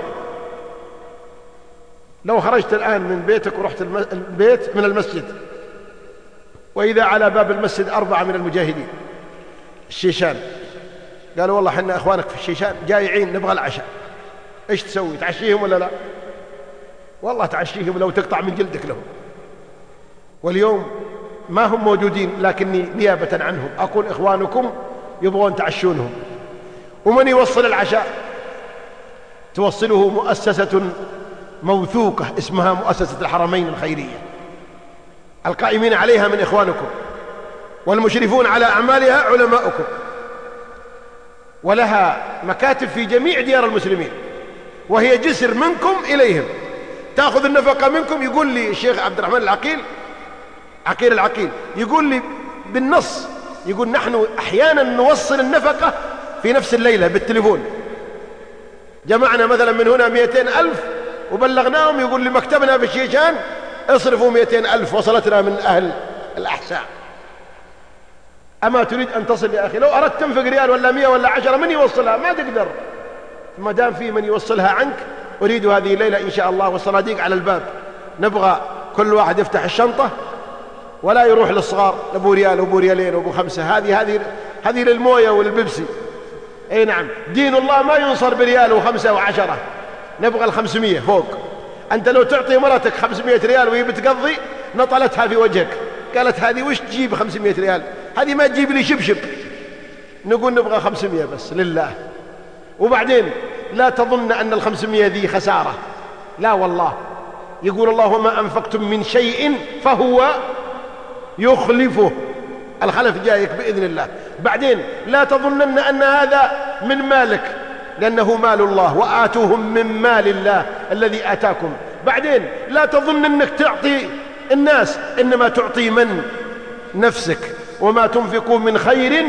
لو خرجت الآن من بيتك ورحت البيت من المسجد، وإذا على باب المسجد أربعة من المجاهدين الشيشان قالوا والله حنا إخوانك في الشيشان جايعين نبغى العشاء، إيش تسوي؟ تعشيهم ولا لا؟ والله تعشيهم لو تقطع من جلدك لهم. واليوم ما هم موجودين، لكني نيابة عنهم أقول إخوانكم يبغون تعشونهم. ومن يوصل العشاء؟ توصله مؤسسة موثوقة اسمها مؤسسة الحرمين الخيرية، القائمين عليها من إخوانكم، والمشرفون على أعمالها علماؤكم، ولها مكاتب في جميع ديار المسلمين، وهي جسر منكم إليهم، تأخذ النفقة منكم. يقول لي الشيخ عبد الرحمن العقيل عقيل العقيل يقول لي بالنص، يقول نحن أحيانا نوصل النفقة في نفس الليلة بالتليفون. جمعنا مثلا من هنا مئتين ألف وبلغناهم، يقول لي مكتبنا في الشيشان اصرفوا مئتين ألف وصلتنا من أهل الأحساء. أما تريد أن تصل يا أخي؟ لو أردت تنفق ريال ولا مئة ولا عشرة من يوصلها؟ ما تقدر. ما دام في من يوصلها عنك، أريد هذه الليلة إن شاء الله والصناديق على الباب، نبغى كل واحد يفتح الشنطة ولا يروح للصغار أبو ريال وأبو ريالين وأبو خمسة. هذه هذه هذه للموية وللبيبسي. أي نعم، دين الله ما ينصر بريال وخمسة وعشرة، نبغى الخمسمية فوق. أنت لو تعطي مرتك خمسمائة ريال وهي بتقضي نطلتها في وجهك، قالت هذه وش تجيب خمسمائة ريال؟ هذه ما تجيب لي شبشب. نقول نبغى خمسمائة بس لله. وبعدين لا تظن أن الخمسمائة ذي خسارة، لا والله. يقول الله وما أنفقتم من شيء فهو يخلفه، الخلف جايك بإذن الله. بعدين لا تظنن أن هذا من مالك، لأنه مال الله، وآتوهم من مال الله الذي آتاكم. بعدين لا تظن أنك تعطي الناس، إنما تعطي من؟ نفسك. وما تنفقوا من خير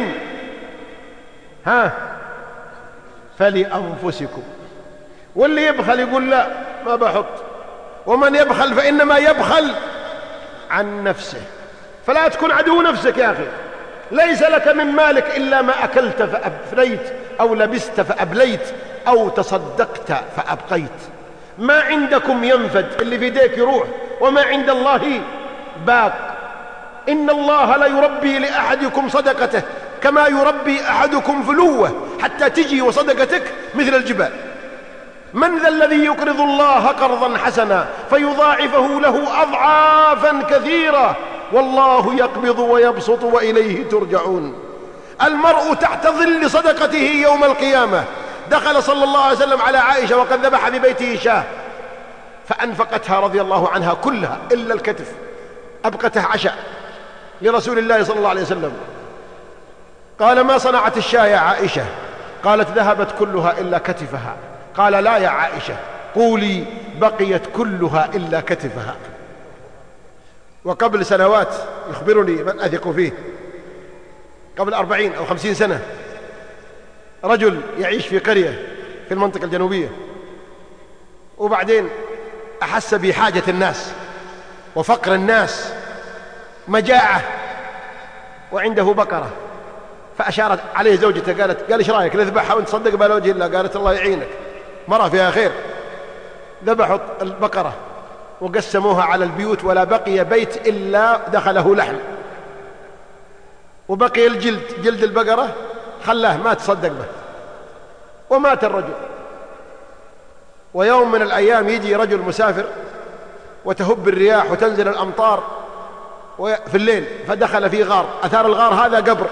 ها فلأنفسكم. واللي يبخل يقول لا ما بحط، ومن يبخل فإنما يبخل عن نفسه. فلا تكون عدو نفسك يا أخي. ليس لك من مالك إلا ما أكلت فأفنيت، أو لبست فأبليت، أو تصدقت فأبقيت. ما عندكم ينفد، اللي في يديك يروح، وما عند الله باق. إن الله لا يربي لأحدكم صدقته كما يربي أحدكم فلوه، حتى تجي وصدقتك مثل الجبال. من ذا الذي يقرض الله قرضا حسنا فيضاعفه له أضعافا كثيرة والله يقبض ويبسط وإليه ترجعون. المرء تحت ظل صدقته يوم القيامة. دخل صلى الله عليه وسلم على عائشة وقد ذبح في بيته شاة، فأنفقتها رضي الله عنها كلها إلا الكتف، أبقته عشاء لرسول الله صلى الله عليه وسلم. قال ما صنعت الشاة يا عائشة؟ قالت ذهبت كلها إلا كتفها. قال لا يا عائشة، قولي بقيت كلها إلا كتفها. وقبل سنوات يخبرني من أثق فيه، قبل أربعين أو خمسين سنة، رجل يعيش في قرية في المنطقة الجنوبية، وبعدين أحس بحاجة الناس وفقر الناس، مجاعة، وعنده بقرة، فأشارت عليه زوجته قالت قال إيش رأيك نذبحها ونتصدق بها وجه الله؟ قالت الله يعينك، مرة فيها خير. ذبحوا البقرة وقسموها على البيوت، ولا بقي بيت إلا دخله لحم، وبقي الجلد، جلد البقرة خلاه ما تصدق به، ومات الرجل. ويوم من الأيام يجي رجل مسافر وتهب الرياح وتنزل الأمطار في الليل، فدخل في غار، أثار الغار هذا قبر.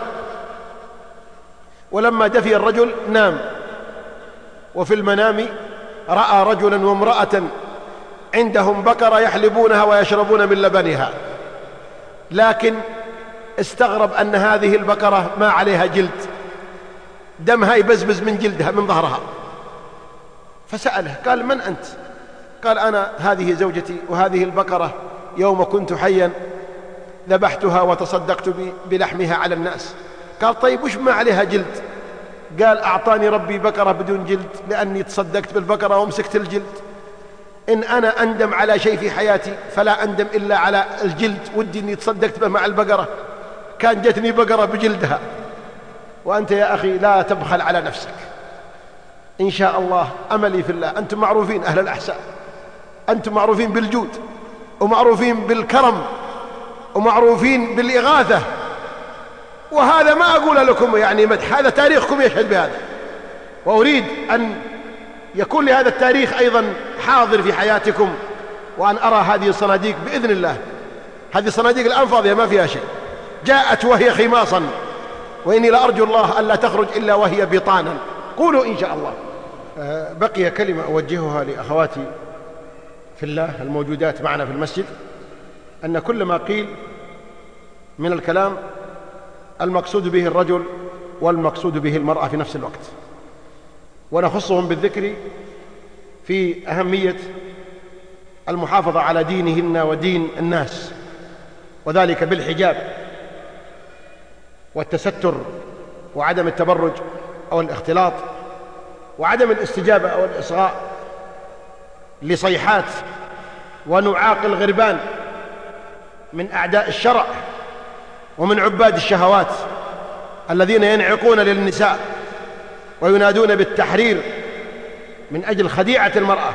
ولما دفي الرجل نام، وفي المنام رأى رجلا وامرأة عندهم بقرة يحلبونها ويشربون من لبنها، لكن استغرب أن هذه البقرة ما عليها جلد، دمها يبزبز من جلدها من ظهرها. فسأله قال من أنت؟ قال أنا هذه زوجتي، وهذه البقرة يوم كنت حيا ذبحتها وتصدقت بلحمها على الناس. قال طيب وش ما عليها جلد؟ قال أعطاني ربي بقرة بدون جلد لأني تصدقت بالبقرة ومسكت الجلد. إن أنا أندم على شيء في حياتي فلا أندم إلا على الجلد، ودي أني تصدقت به مع البقرة، كان جتني بقرة بجلدها. وأنت يا أخي لا تبخل على نفسك، إن شاء الله أملي في الله، أنتم معروفين أهل الأحساء، أنتم معروفين بالجود ومعروفين بالكرم ومعروفين بالإغاثة، وهذا ما أقول لكم يعني مدح، هذا تاريخكم يشهد بهذا، وأريد أن يكون لهذا التاريخ أيضا حاضر في حياتكم، وأن أرى هذه الصناديق بإذن الله. هذه الصناديق الآن فاضية ما فيها شيء، جاءت وهي خماصا، وإني لأرجو الله ألا تخرج إلا وهي بطانا. قولوا إن شاء الله. بقي كلمة أوجهها لأخواتي في الله الموجودات معنا في المسجد، أن كل ما قيل من الكلام المقصود به الرجل والمقصود به المرأة في نفس الوقت، ونخصهم بالذكر في أهمية المحافظة على دينهن ودين الناس، وذلك بالحجاب والتستر وعدم التبرج أو الاختلاط وعدم الاستجابة أو الإصغاء لصيحات ونعاق الغربان من أعداء الشرع ومن عباد الشهوات الذين ينعقون للنساء وينادون بالتحرير من أجل خديعة المرأة،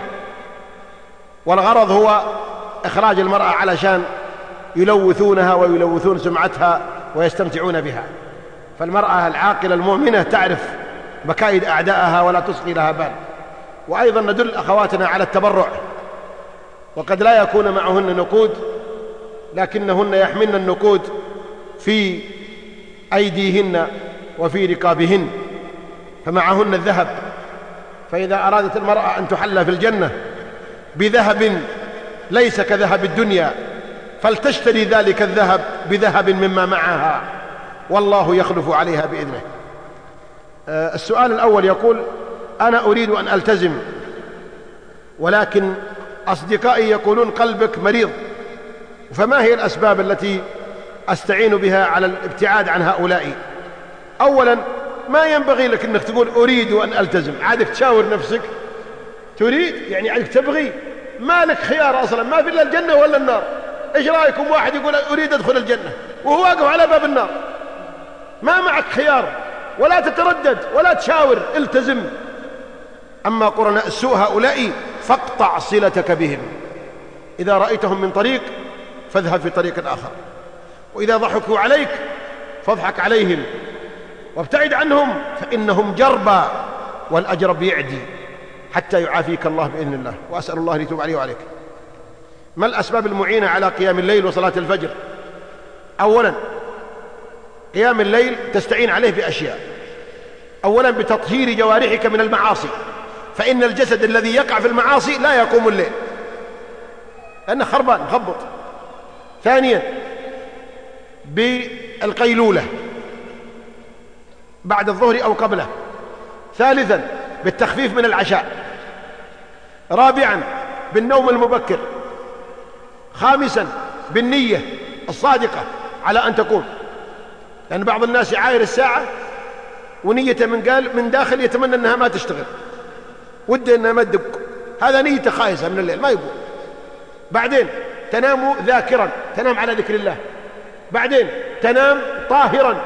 والغرض هو إخراج المرأة علشان يلوثونها ويلوثون سمعتها ويستمتعون بها. فالمرأة العاقلة المؤمنة تعرف مكائد أعدائها ولا تصغي لها بال. وأيضا ندل أخواتنا على التبرع، وقد لا يكون معهن نقود لكنهن يحملن النقود في أيديهن وفي رقابهن، فمعهن الذهب، فإذا أرادت المرأة أن تحلى في الجنة بذهب ليس كذهب الدنيا فلتشتري ذلك الذهب بذهب مما معها، والله يخلف عليها بإذنه. السؤال الأول يقول: أنا أريد أن ألتزم، ولكن أصدقائي يقولون قلبك مريض، فما هي الأسباب التي أستعين بها على الابتعاد عن هؤلاء؟ أولا، ما ينبغي لك أنك تقول أريد أن ألتزم، عادك تشاور نفسك، تريد يعني عادك تبغي، ما لك خيار أصلا، ما في إلا الجنة ولا النار. إيش رأيكم واحد يقول أريد أدخل الجنة وهو واقف على باب النار؟ ما معك خيار، ولا تتردد ولا تشاور، التزم. أما قرناء السوء هؤلاء فاقطع صلتك بهم، إذا رأيتهم من طريق فاذهب في طريق آخر، وإذا ضحكوا عليك فاضحك عليهم وابتعد عنهم، فإنهم جربى والأجرب يعدي حتى يعافيك الله بإذن الله، وأسأل الله ليتوب عليه وعليك. ما الأسباب المعينة على قيام الليل وصلاة الفجر؟ أولا، قيام الليل تستعين عليه بأشياء. أولا، بتطهير جوارحك من المعاصي، فإن الجسد الذي يقع في المعاصي لا يقوم الليل لأنه خربان مخبط. ثانيا، بالقيلولة بعد الظهر أو قبله. ثالثا، بالتخفيف من العشاء. رابعا، بالنوم المبكر. خامسا، بالنية الصادقة على أن تقوم، لأن بعض الناس يعاير الساعة ونيته من قال من داخل يتمنى أنها ما تشتغل، وده أنها ما تدق، هذا نيته خايسة من الليل ما يبغى. بعدين تنام ذاكرا، تنام على ذكر الله. بعدين تنام طاهرا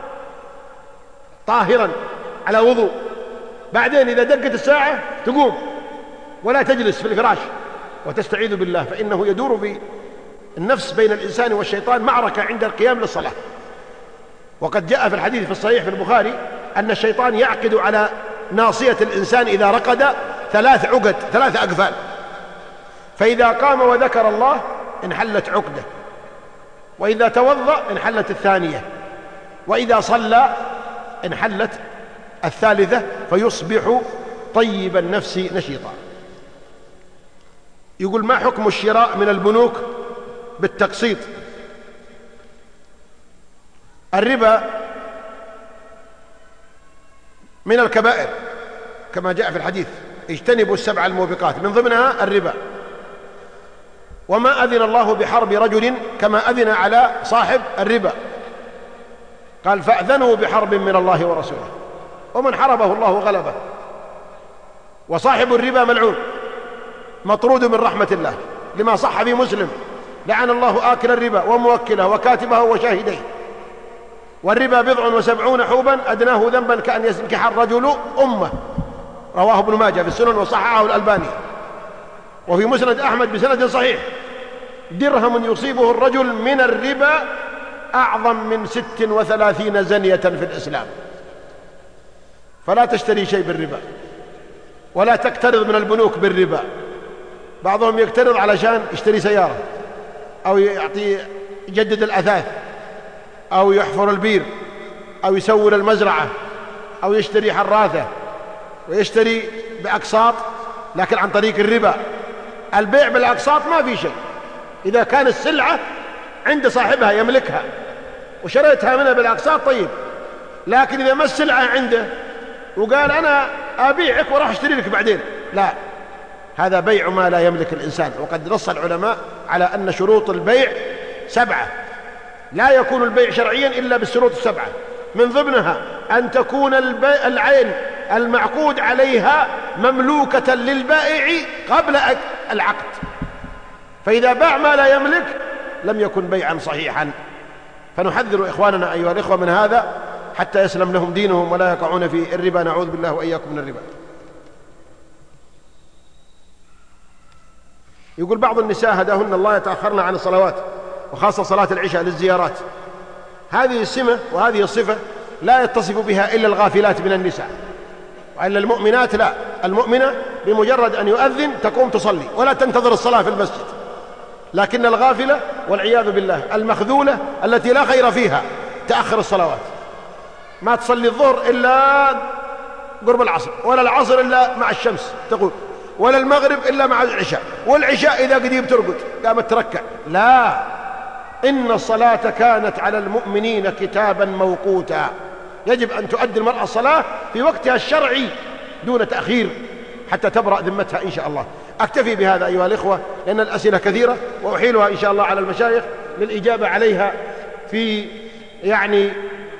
طاهرا على وضوء. بعدين إذا دقت الساعة تقوم ولا تجلس في الفراش وتستعيذ بالله، فإنه يدور في النفس بين الإنسان والشيطان معركة عند القيام للصلاة. وقد جاء في الحديث في الصحيح في البخاري أن الشيطان يعقد على ناصية الإنسان إذا رقد ثلاث عقد ثلاث أقفال، فإذا قام وذكر الله انحلت عقدة، وإذا توضأ انحلت الثانية، وإذا صلى انحلت الثالثة، فيصبح طيب النفس نشيطا. يقول: ما حكم الشراء من البنوك بالتقسيط؟ الربا من الكبائر كما جاء في الحديث: اجتنبوا السبع الموبقات، من ضمنها الربا. وما أذن الله بحرب رجل كما أذن على صاحب الربا، قال: فأذنوا بحرب من الله ورسوله، ومن حربه الله غلبه. وصاحب الربا ملعون مطرود من رحمة الله، لما صح في مسلم: لعن الله آكل الربا وموكله وكاتبه وشاهديه، والربا بضع وسبعون حوبا أدناه ذنبا كأن ينكح الرجل أمه. رواه ابن ماجه في السنن وصححه الألباني. وفي مسند أحمد بسند صحيح: درهم يصيبه الرجل من الربا أعظم من ست وثلاثين زنية في الإسلام. فلا تشتري شيء بالربا، ولا تقترض من البنوك بالربا. بعضهم يقترض علشان يشتري سيارة، أو يعطي يجدد الأثاث، أو يحفر البير، أو يسور المزرعة، أو يشتري حراثة، ويشتري بأقساط لكن عن طريق الربا. البيع بالأقساط ما في شيء إذا كان السلعة عند صاحبها يملكها وشريتها منها بالأقساط، طيب. لكن إذا ما السلعة عنده وقال أنا أبيعك وراح أشتري لك بعدين، لا، هذا بيع ما لا يملك الإنسان. وقد نص العلماء على أن شروط البيع سبعة، لا يكون البيع شرعيا إلا بالشروط السبعة، من ضمنها أن تكون العين المعقود عليها مملوكة للبائع قبل العقد، فإذا باع ما لا يملك لم يكن بيعا صحيحا. فنحذر إخواننا أيها الإخوة من هذا حتى يسلم لهم دينهم ولا يقعون في الربا، نعوذ بالله وإياكم من الربا. يقول بعض النساء هداهن الله يتأخرن عن الصلوات، وخاصة صلاة العشاء للزيارات. هذه السمة وهذه الصفة لا يتصف بها إلا الغافلات من النساء، وإلا المؤمنات لا. المؤمنة بمجرد أن يؤذن تقوم تصلي ولا تنتظر الصلاة في المسجد. لكن الغافلة والعياذ بالله المخذولة التي لا خير فيها تأخر الصلوات، ما تصلي الظهر إلا قرب العصر، ولا العصر إلا مع الشمس تقول، ولا المغرب إلا مع العشاء، والعشاء إذا قديم ترقد قامت تركع. لا، إن الصلاة كانت على المؤمنين كتابا موقوتا. يجب أن تؤدي المرأة الصلاة في وقتها الشرعي دون تأخير حتى تبرأ ذمتها إن شاء الله. أكتفي بهذا أيها الإخوة لأن الأسئلة كثيرة، وأحيلها إن شاء الله على المشايخ للإجابة عليها في يعني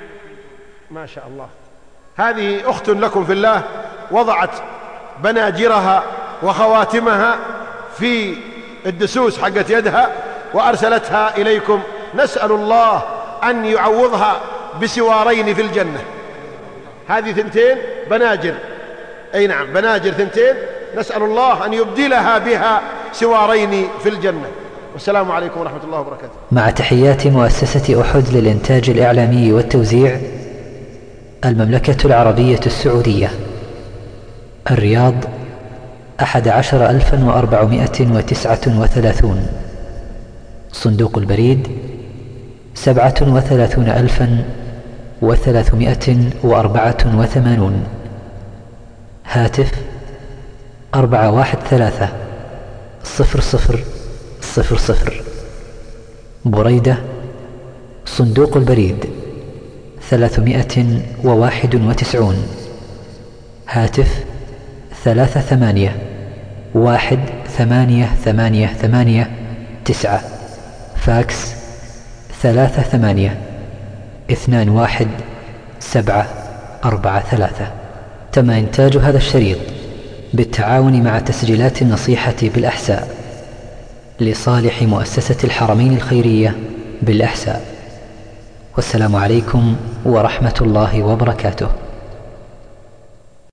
ما شاء الله. هذه أخت لكم في الله وضعت بناجرها وخواتمها في الدسوس حقت يدها وأرسلتها إليكم، نسأل الله أن يعوضها بسوارين في الجنة. هذه ثنتين بناجر، أي نعم بناجر ثنتين، نسأل الله أن يبدلها بها سوارين في الجنة. والسلام عليكم ورحمة الله وبركاته. مع تحيات مؤسسة أحد للإنتاج الإعلامي والتوزيع، المملكة العربية السعودية، الرياض، أحد عشر ألفا وأربعمائة وتسعة وثلاثون، صندوق البريد سبعة وثلاثون ألفا وثلاثمائة وأربعة وثمانون، هاتف أربعة واحد ثلاثة صفر صفر صفر صفر، بريدة، صندوق البريد ثلاثمائة وواحد وتسعون، هاتف ثلاثة ثمانية واحد ثمانية ثمانية ثمانية تسعة، فاكس ثلاثة ثمانية اثنان واحد سبعة أربعة ثلاثة. تم إنتاج هذا الشريط بالتعاون مع تسجيلات النصيحة بالأحساء لصالح مؤسسة الحرمين الخيرية بالأحساء. والسلام عليكم ورحمة الله وبركاته.